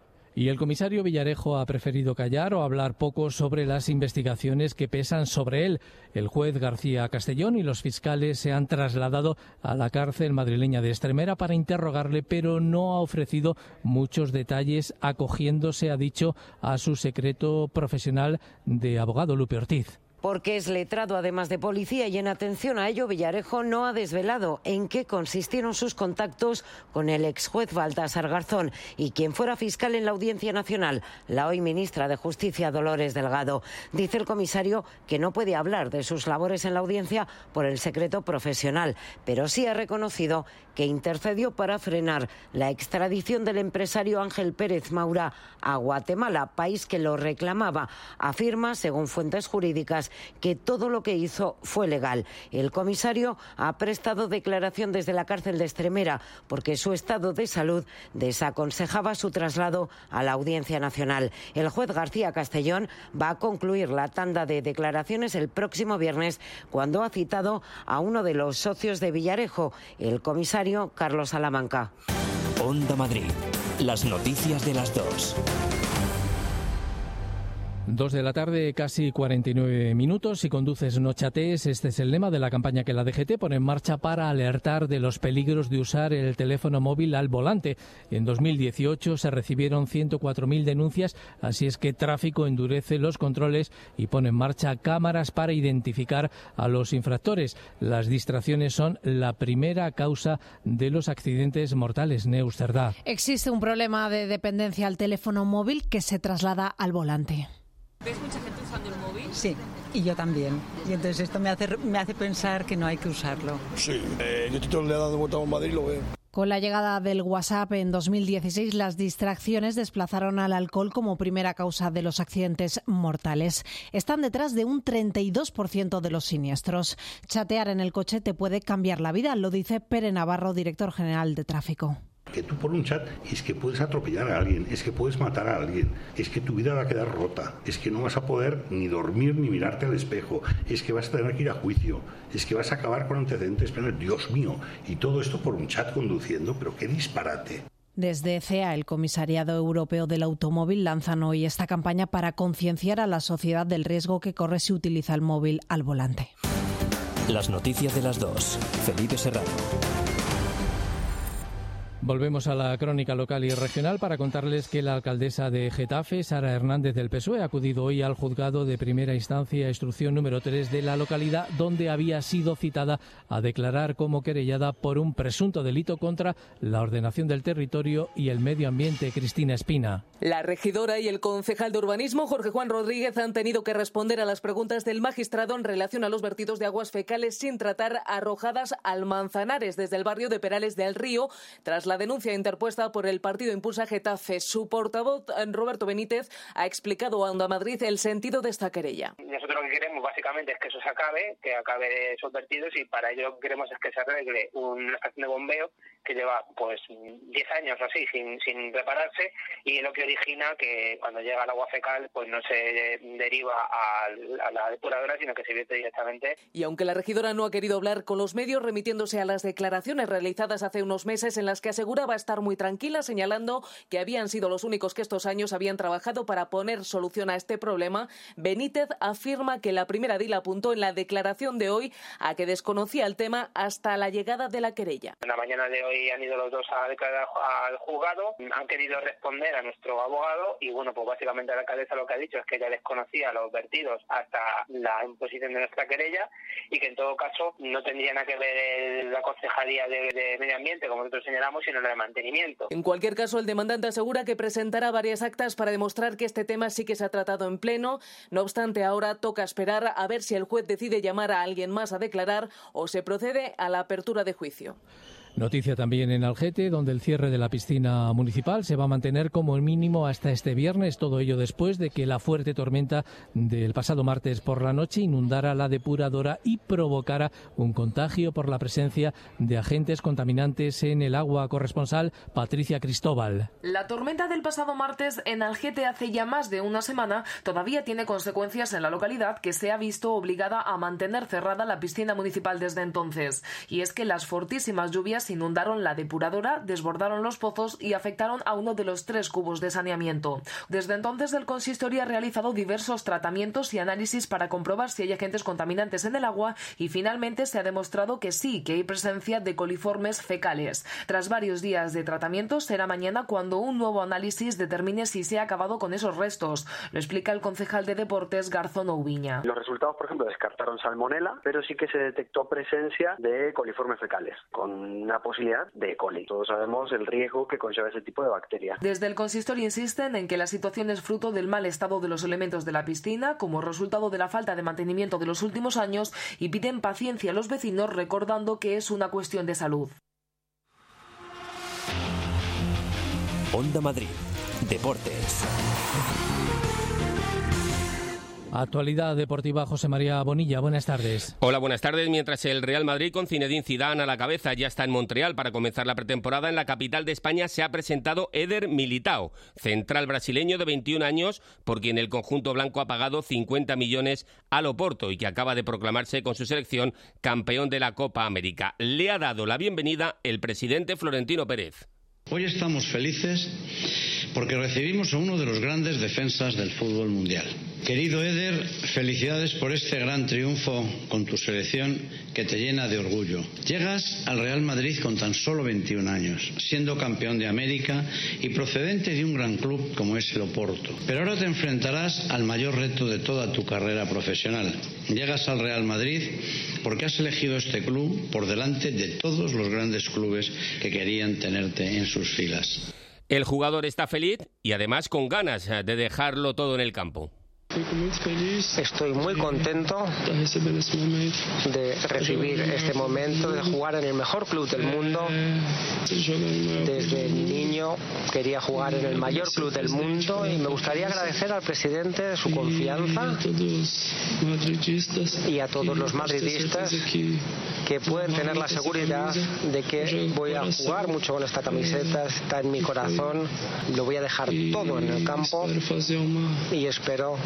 Y el comisario Villarejo ha preferido callar o hablar poco sobre las investigaciones que pesan sobre él. El juez García Castellón y los fiscales se han trasladado a la cárcel madrileña de Extremera para interrogarle, pero no ha ofrecido muchos detalles, acogiéndose, ha dicho, a su secreto profesional de abogado, Lupe Ortiz. Porque es letrado además de policía y en atención a ello Villarejo no ha desvelado en qué consistieron sus contactos con el exjuez Baltasar Garzón y quien fuera fiscal en la Audiencia Nacional, la hoy ministra de Justicia Dolores Delgado. Dice el comisario que no puede hablar de sus labores en la audiencia por el secreto profesional, pero sí ha reconocido que intercedió para frenar la extradición del empresario Ángel Pérez Maura a Guatemala, país que lo reclamaba. Afirma, según fuentes jurídicas, que todo lo que hizo fue legal. El comisario ha prestado declaración desde la cárcel de Extremera porque su estado de salud desaconsejaba su traslado a la Audiencia Nacional. El juez García Castellón va a concluir la tanda de declaraciones el próximo viernes, cuando ha citado a uno de los socios de Villarejo, el comisario Carlos Salamanca. Onda Madrid. Las noticias de las 2. 2 de la tarde, casi 49 minutos. Si conduces, no chatees. Este es el lema de la campaña que la DGT pone en marcha para alertar de los peligros de usar el teléfono móvil al volante. En 2018 se recibieron 104.000 denuncias, así es que Tráfico endurece los controles y pone en marcha cámaras para identificar a los infractores. Las distracciones son la primera causa de los accidentes mortales. Neus Cerdá. Existe un problema de dependencia al teléfono móvil que se traslada al volante. ¿Ves mucha gente usando el móvil? Sí, y yo también. Y entonces esto me hace pensar que no hay que usarlo. Sí, yo estoy todo el día dando vueltas a Madrid y lo veo. Con la llegada del WhatsApp en 2016, las distracciones desplazaron al alcohol como primera causa de los accidentes mortales. Están detrás de un 32% de los siniestros. Chatear en el coche te puede cambiar la vida, lo dice Pere Navarro, director general de Tráfico. Que tú por un chat es que puedes atropellar a alguien, es que puedes matar a alguien, es que tu vida va a quedar rota, es que no vas a poder ni dormir ni mirarte al espejo, es que vas a tener que ir a juicio, es que vas a acabar con antecedentes penales. Dios mío, y todo esto por un chat conduciendo, pero qué disparate. Desde CEA, el Comisariado Europeo del Automóvil, lanzan hoy esta campaña para concienciar a la sociedad del riesgo que corre si utiliza el móvil al volante. Las noticias de las 2. Felipe Serrano. Volvemos a la crónica local y regional para contarles que la alcaldesa de Getafe, Sara Hernández del PSOE, ha acudido hoy al juzgado de primera instancia, instrucción número 3 de la localidad, donde había sido citada a declarar como querellada por un presunto delito contra la ordenación del territorio y el medio ambiente. Cristina Espina. La regidora y el concejal de urbanismo, Jorge Juan Rodríguez, han tenido que responder a las preguntas del magistrado en relación a los vertidos de aguas fecales sin tratar arrojadas al Manzanares desde el barrio de Perales del Río, tras la denuncia interpuesta por el partido Impulsa Getafe. Su portavoz, Roberto Benítez, ha explicado a Onda Madrid el sentido de esta querella. Nosotros lo que queremos básicamente es que eso se acabe, que acabe esos vertidos, y para ello lo que queremos es que se arregle una estación de bombeo que lleva pues 10 años o así sin repararse, y es lo que origina que cuando llega el agua fecal pues no se deriva a la depuradora, sino que se vierte directamente. Y aunque la regidora no ha querido hablar con los medios, remitiéndose a las declaraciones realizadas hace unos meses en las que aseguraba estar muy tranquila, señalando que habían sido los únicos que estos años habían trabajado para poner solución a este problema, Benítez afirma que la primera DIL apuntó en la declaración de hoy a que desconocía el tema hasta la llegada de la querella. En la mañana de hoy han ido los dos a declarar al juzgado, han querido responder a nuestro abogado y bueno, pues básicamente la alcaldesa lo que ha dicho es que ella desconocía los vertidos hasta la imposición de nuestra querella y que en todo caso no tendría nada que ver la concejalía de medio ambiente, como nosotros señalamos, sino la de mantenimiento. En cualquier caso, el demandante asegura que presentará varias actas para demostrar que este tema sí que se ha tratado en pleno. No obstante, ahora toca esperar a ver si el juez decide llamar a alguien más a declarar o se procede a la apertura de juicio. Noticia también en Algete, donde el cierre de la piscina municipal se va a mantener como mínimo hasta este viernes. Todo ello después de que la fuerte tormenta del pasado martes por la noche inundara la depuradora y provocara un contagio por la presencia de agentes contaminantes en el agua. Corresponsal Patricia Cristóbal. La tormenta del pasado martes en Algete hace ya más de una semana todavía tiene consecuencias en la localidad, que se ha visto obligada a mantener cerrada la piscina municipal desde entonces. Y es que las fortísimas lluvias inundaron la depuradora, desbordaron los pozos y afectaron a uno de los 3 cubos de saneamiento. Desde entonces el consistorio ha realizado diversos tratamientos y análisis para comprobar si hay agentes contaminantes en el agua y finalmente se ha demostrado que sí, que hay presencia de coliformes fecales. Tras varios días de tratamiento, será mañana cuando un nuevo análisis determine si se ha acabado con esos restos. Lo explica el concejal de Deportes, Garzón Oubiña. Los resultados, por ejemplo, descartaron salmonela, pero sí que se detectó presencia de coliformes fecales, con una posibilidad de E. coli. Todos sabemos el riesgo que conlleva ese tipo de bacteria. Desde el consistorio insisten en que la situación es fruto del mal estado de los elementos de la piscina, como resultado de la falta de mantenimiento de los últimos años, y piden paciencia a los vecinos, recordando que es una cuestión de salud. Onda Madrid, Deportes. Actualidad deportiva, José María Bonilla, buenas tardes. Hola, buenas tardes. Mientras el Real Madrid, con Zinedine Zidane a la cabeza, ya está en Montreal para comenzar la pretemporada, en la capital de España se ha presentado Éder Militao, central brasileño de 21 años, por quien el conjunto blanco ha pagado 50 millones al Oporto y que acaba de proclamarse con su selección campeón de la Copa América. Le ha dado la bienvenida el presidente Florentino Pérez. Hoy estamos felices porque recibimos a uno de los grandes defensas del fútbol mundial. Querido Éder, felicidades por este gran triunfo con tu selección que te llena de orgullo. Llegas al Real Madrid con tan solo 21 años, siendo campeón de América y procedente de un gran club como es el Oporto. Pero ahora te enfrentarás al mayor reto de toda tu carrera profesional. Llegas al Real Madrid porque has elegido este club por delante de todos los grandes clubes que querían tenerte en sus filas. El jugador está feliz y además con ganas de dejarlo todo en el campo. Estoy muy contento de recibir este momento, de jugar en el mejor club del mundo. Desde niño quería jugar en el mayor club del mundo y me gustaría agradecer al presidente su confianza y a todos los madridistas que pueden tener la seguridad de que voy a jugar mucho con esta camiseta, está en mi corazón, lo voy a dejar todo en el campo y espero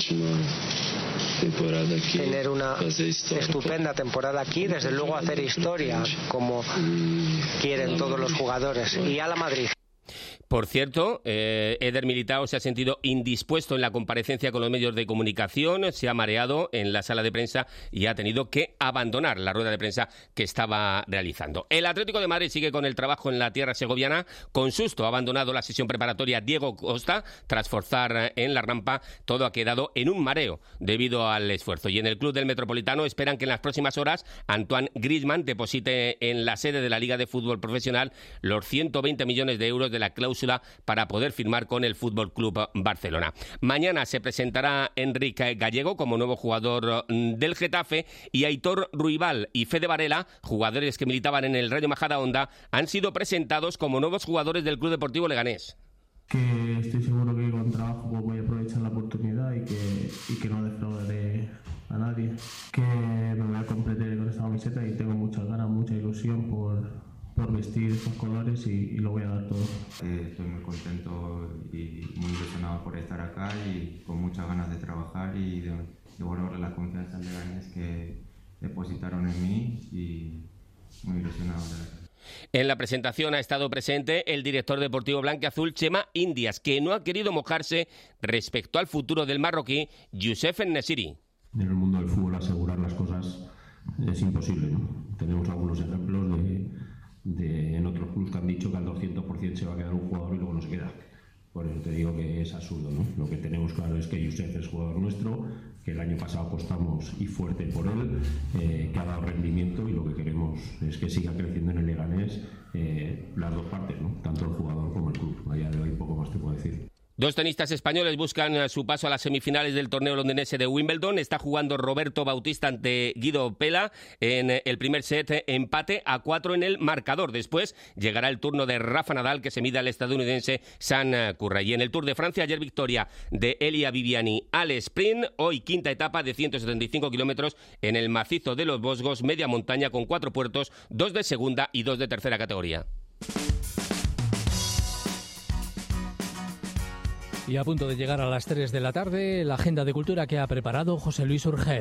tener una estupenda temporada aquí, desde luego hacer historia como quieren todos los jugadores, y a la Madrid. Por cierto, Eder Militao se ha sentido indispuesto en la comparecencia con los medios de comunicación, se ha mareado en la sala de prensa y ha tenido que abandonar la rueda de prensa que estaba realizando. El Atlético de Madrid sigue con el trabajo en la tierra segoviana. Con susto ha abandonado la sesión preparatoria Diego Costa. Tras forzar en la rampa, todo ha quedado en un mareo debido al esfuerzo. Y en el club del Metropolitano esperan que en las próximas horas Antoine Griezmann deposite en la sede de la Liga de Fútbol Profesional los 120 millones de euros de la cláusula para poder firmar con el Fútbol Club Barcelona. Mañana se presentará Enrique Gallego como nuevo jugador del Getafe y Aitor Ruibal y Fede Varela, jugadores que militaban en el Rayo Majadahonda, han sido presentados como nuevos jugadores del Club Deportivo Leganés. Que estoy seguro que con trabajo voy a aprovechar la oportunidad y que no defraudaré a nadie. Que me voy a competir con esta camiseta y tengo muchas ganas, mucha ilusión por vestir estos colores y lo voy a dar todo. Estoy muy contento y muy ilusionado por estar acá y con muchas ganas de trabajar y de devolverle la confianza al Leganés que depositaron en mí y muy ilusionado de verdad. En la presentación ha estado presente el director deportivo blanquiazul Chema Indias, que no ha querido mojarse respecto al futuro del marroquí Youssef En-Nesyri. En el mundo del fútbol asegurar las cosas es imposible, ¿no? Tenemos algunos ejemplos en otros clubes que han dicho que al 200% se va a quedar un jugador y luego no se queda. Por eso te digo que es absurdo, ¿no? Lo que tenemos claro es que Youssef es jugador nuestro, que el año pasado apostamos y fuerte por él, que ha dado rendimiento y lo que queremos es que siga creciendo en el Leganés las dos partes, ¿no? Tanto el jugador como el club. A día de hoy poco más te puedo decir. Dos tenistas españoles buscan su paso a las semifinales del torneo londinense de Wimbledon. Está jugando Roberto Bautista ante Guido Pella en el primer set, empate a 4 en el marcador. Después llegará el turno de Rafa Nadal, que se mide al estadounidense Sean Curry. Y en el Tour de Francia, ayer victoria de Elia Viviani al sprint. Hoy quinta etapa de 175 kilómetros en el macizo de los Vosgos, media montaña con 4 puertos, 2 de segunda y 2 de tercera categoría. Y a punto de llegar a las 3 de la tarde, la agenda de cultura que ha preparado José Luis Urgel.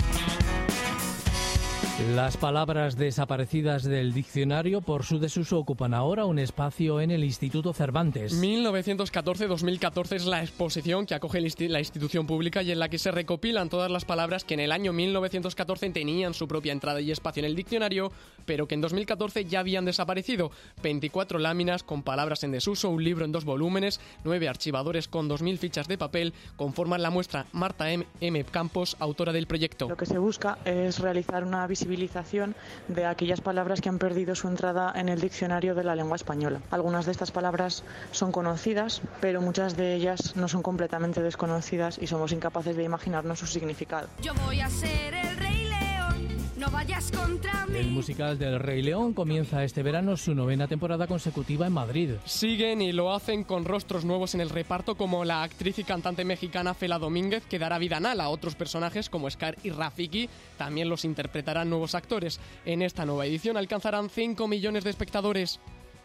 Las palabras desaparecidas del diccionario por su desuso ocupan ahora un espacio en el Instituto Cervantes. 1914-2014 es la exposición que acoge la institución pública y en la que se recopilan todas las palabras que en el año 1914 tenían su propia entrada y espacio en el diccionario, pero que en 2014 ya habían desaparecido. 24 láminas con palabras en desuso, un libro en 2 volúmenes, 9 archivadores con 2.000 fichas de papel conforman la muestra. Marta M. Campos, autora del proyecto. Lo que se busca es realizar una visibilización de aquellas palabras que han perdido su entrada en el diccionario de la lengua española. Algunas de estas palabras son conocidas, pero muchas de ellas no son completamente desconocidas y somos incapaces de imaginarnos su significado. Yo voy a ser el Rey León, no vayas contra mí. El musical del Rey León comienza este verano su 9ª temporada consecutiva en Madrid. Siguen y lo hacen con rostros nuevos en el reparto, como la actriz y cantante mexicana Fela Domínguez, que dará vida a Nala. Otros personajes como Scar y Rafiki también los interpretarán nuevos actores. En esta nueva edición alcanzarán 5 millones de espectadores.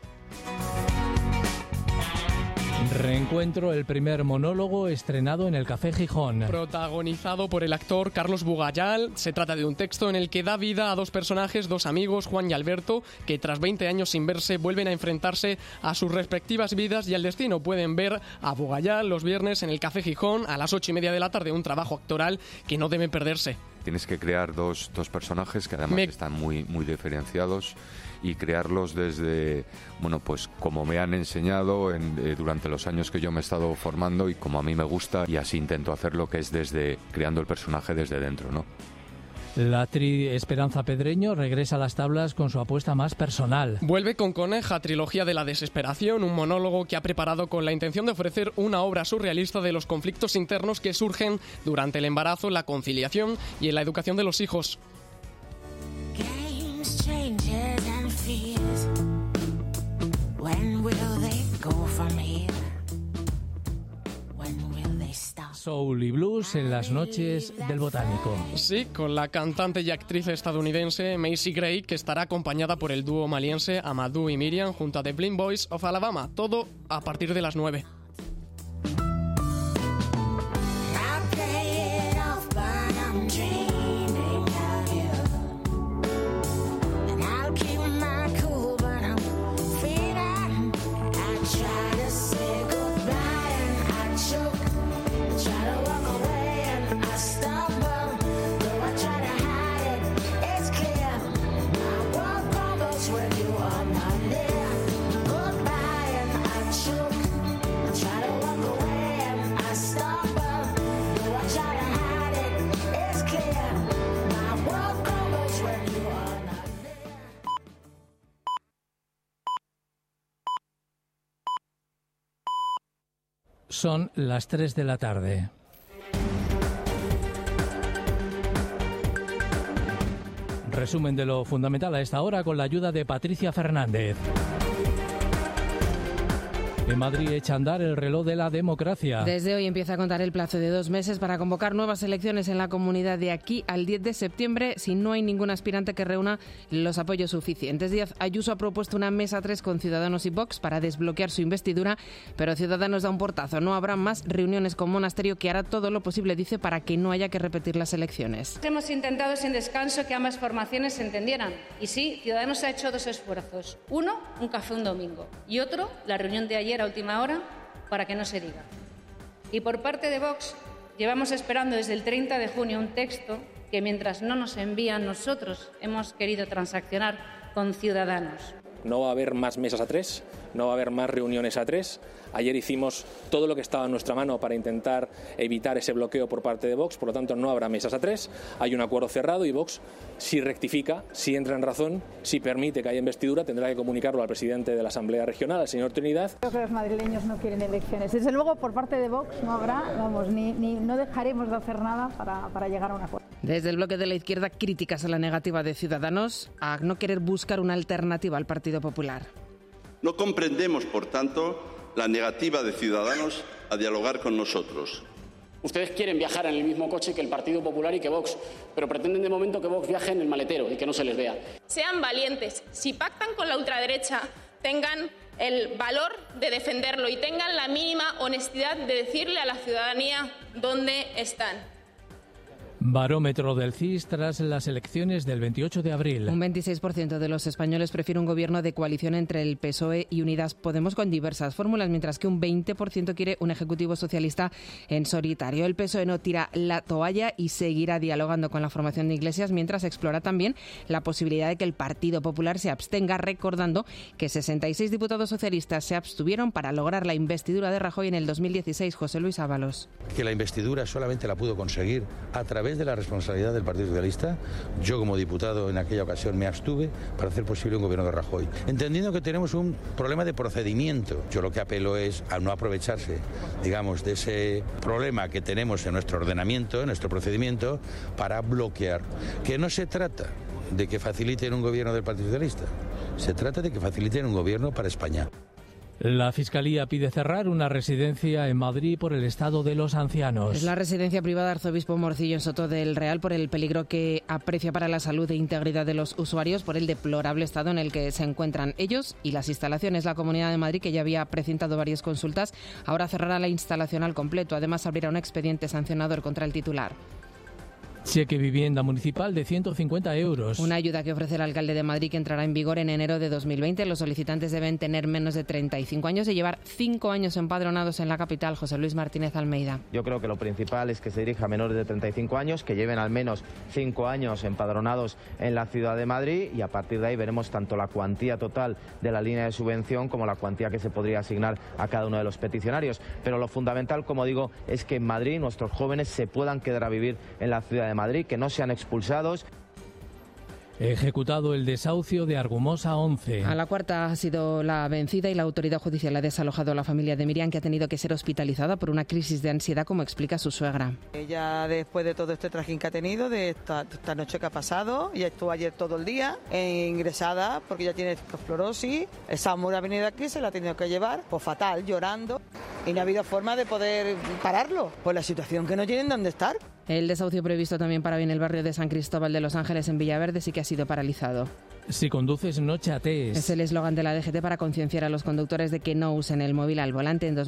Reencuentro, el primer monólogo estrenado en el Café Gijón. Protagonizado por el actor Carlos Bugayal, se trata de un texto en el que da vida a 2 personajes, 2 amigos, Juan y Alberto, que tras 20 años sin verse vuelven a enfrentarse a sus respectivas vidas y al destino. Pueden ver a Bugayal los viernes en el Café Gijón a las 8:30 de la tarde, un trabajo actoral que no deben perderse. Tienes que crear dos personajes que además están muy diferenciados y crearlos desde, bueno, pues como me han enseñado durante los años que yo me he estado formando y como a mí me gusta, y así intento hacerlo, que es desde creando el personaje desde dentro, ¿no? La actriz Esperanza Pedreño regresa a las tablas con su apuesta más personal. Vuelve con Coneja, trilogía de la desesperación, un monólogo que ha preparado con la intención de ofrecer una obra surrealista de los conflictos internos que surgen durante el embarazo, la conciliación y en la educación de los hijos. Soul y blues en las noches del Botánico. Sí, con la cantante y actriz estadounidense Macy Gray, que estará acompañada por el dúo maliense Amadou y Miriam junto a The Blind Boys of Alabama. Todo a partir de las 9. Try to Son las 3 de la tarde. Resumen de lo fundamental a esta hora con la ayuda de Patricia Fernández. En Madrid echa a andar el reloj de la democracia. Desde hoy empieza a contar el plazo de 2 meses para convocar nuevas elecciones en la comunidad de aquí al 10 de septiembre si no hay ningún aspirante que reúna los apoyos suficientes. Díaz Ayuso ha propuesto una mesa 3 con Ciudadanos y Vox para desbloquear su investidura, pero Ciudadanos da un portazo. No habrá más reuniones con Monasterio, que hará todo lo posible, dice, para que no haya que repetir las elecciones. Hemos intentado sin descanso que ambas formaciones se entendieran. Y sí, Ciudadanos ha hecho 2 esfuerzos. Uno, un café un domingo. Y otro, la reunión de ayer a última hora, para que no se diga. Y por parte de Vox, llevamos esperando desde el 30 de junio un texto que, mientras no nos envían, nosotros hemos querido transaccionar con Ciudadanos. No va a haber más mesas a 3, no va a haber más reuniones a 3. Ayer hicimos todo lo que estaba en nuestra mano para intentar evitar ese bloqueo por parte de Vox, por lo tanto no habrá mesas a 3. Hay un acuerdo cerrado y Vox, si rectifica, si entra en razón, si permite que haya investidura, tendrá que comunicarlo al presidente de la Asamblea Regional, al señor Trinidad. Creo que los madrileños no quieren elecciones. Desde luego, por parte de Vox no habrá, no dejaremos de hacer nada para llegar a un acuerdo. Desde el bloque de la izquierda, críticas a la negativa de Ciudadanos a no querer buscar una alternativa al Partido Popular. No comprendemos, por tanto, la negativa de Ciudadanos a dialogar con nosotros. Ustedes quieren viajar en el mismo coche que el Partido Popular y que Vox, pero pretenden de momento que Vox viaje en el maletero y que no se les vea. Sean valientes. Si pactan con la ultraderecha, tengan el valor de defenderlo y tengan la mínima honestidad de decirle a la ciudadanía dónde están. Barómetro del CIS tras las elecciones del 28 de abril. Un 26% de los españoles prefiere un gobierno de coalición entre el PSOE y Unidas Podemos con diversas fórmulas, mientras que un 20% quiere un ejecutivo socialista en solitario. El PSOE no tira la toalla y seguirá dialogando con la formación de Iglesias, mientras explora también la posibilidad de que el Partido Popular se abstenga, recordando que 66 diputados socialistas se abstuvieron para lograr la investidura de Rajoy en el 2016. José Luis Ábalos. Que la investidura solamente la pudo conseguir a través de la responsabilidad del Partido Socialista. Yo, como diputado en aquella ocasión, me abstuve para hacer posible un gobierno de Rajoy, entendiendo que tenemos un problema de procedimiento. Yo lo que apelo es a no aprovecharse, digamos, de ese problema que tenemos en nuestro ordenamiento, en nuestro procedimiento, para bloquear. Que no se trata de que faciliten un gobierno del Partido Socialista, se trata de que faciliten un gobierno para España. La Fiscalía pide cerrar una residencia en Madrid por el estado de los ancianos. Es la residencia privada Arzobispo Morcillo en Soto del Real por el peligro que aprecia para la salud e integridad de los usuarios por el deplorable estado en el que se encuentran ellos y las instalaciones. La Comunidad de Madrid, que ya había precintado varias consultas, ahora cerrará la instalación al completo. Además, abrirá un expediente sancionador contra el titular. Cheque vivienda municipal de 150 euros. Una ayuda que ofrece el alcalde de Madrid, que entrará en vigor en enero de 2020. Los solicitantes deben tener menos de 35 años y llevar 5 años empadronados en la capital. José Luis Martínez Almeida. Yo creo que lo principal es que se dirija a menores de 35 años, que lleven al menos 5 años empadronados en la ciudad de Madrid, y a partir de ahí veremos tanto la cuantía total de la línea de subvención como la cuantía que se podría asignar a cada uno de los peticionarios. Pero lo fundamental, como digo, es que en Madrid nuestros jóvenes se puedan quedar a vivir en la ciudad de Madrid, que no sean expulsados. Ejecutado el desahucio de Argumosa 11. A la cuarta ha sido la vencida y la autoridad judicial ha desalojado a la familia de Miriam, que ha tenido que ser hospitalizada por una crisis de ansiedad, como explica su suegra. Ella, después de todo este trajín que ha tenido, de esta noche que ha pasado, ella estuvo ayer todo el día ingresada porque ella tiene esclerosis. El SAMUR ha venido aquí, se la ha tenido que llevar, pues fatal, llorando, y no ha habido forma de poder pararlo, por la situación que no tienen dónde estar. El desahucio previsto también para hoy en el barrio de San Cristóbal de Los Ángeles, en Villaverde, sí que ha sido paralizado. Si conduces, no chatees. Es el eslogan de la DGT para concienciar a los conductores de que no usen el móvil al volante. En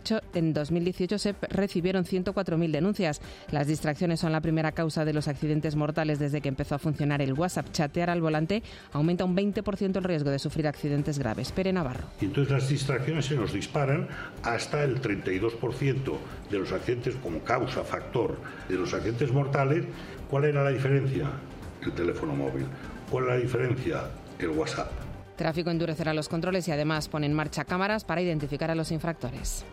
2018 se recibieron 104.000 denuncias. Las distracciones son la primera causa de los accidentes mortales desde que empezó a funcionar el WhatsApp. Chatear al volante aumenta un 20% el riesgo de sufrir accidentes graves. Pere Navarro. Y entonces las distracciones se nos disparan hasta el 32% de los accidentes como causa, factor de los accidentes mortales. ¿Cuál era la diferencia? El teléfono móvil. ¿Cuál es la diferencia? El WhatsApp. Tráfico endurecerá los controles y además pone en marcha cámaras para identificar a los infractores.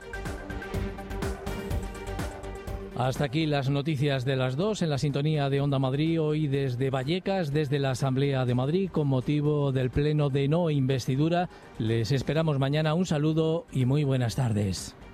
Hasta aquí las noticias de las 2 en la sintonía de Onda Madrid, hoy desde Vallecas, desde la Asamblea de Madrid, con motivo del pleno de no investidura. Les esperamos mañana. Un saludo y muy buenas tardes.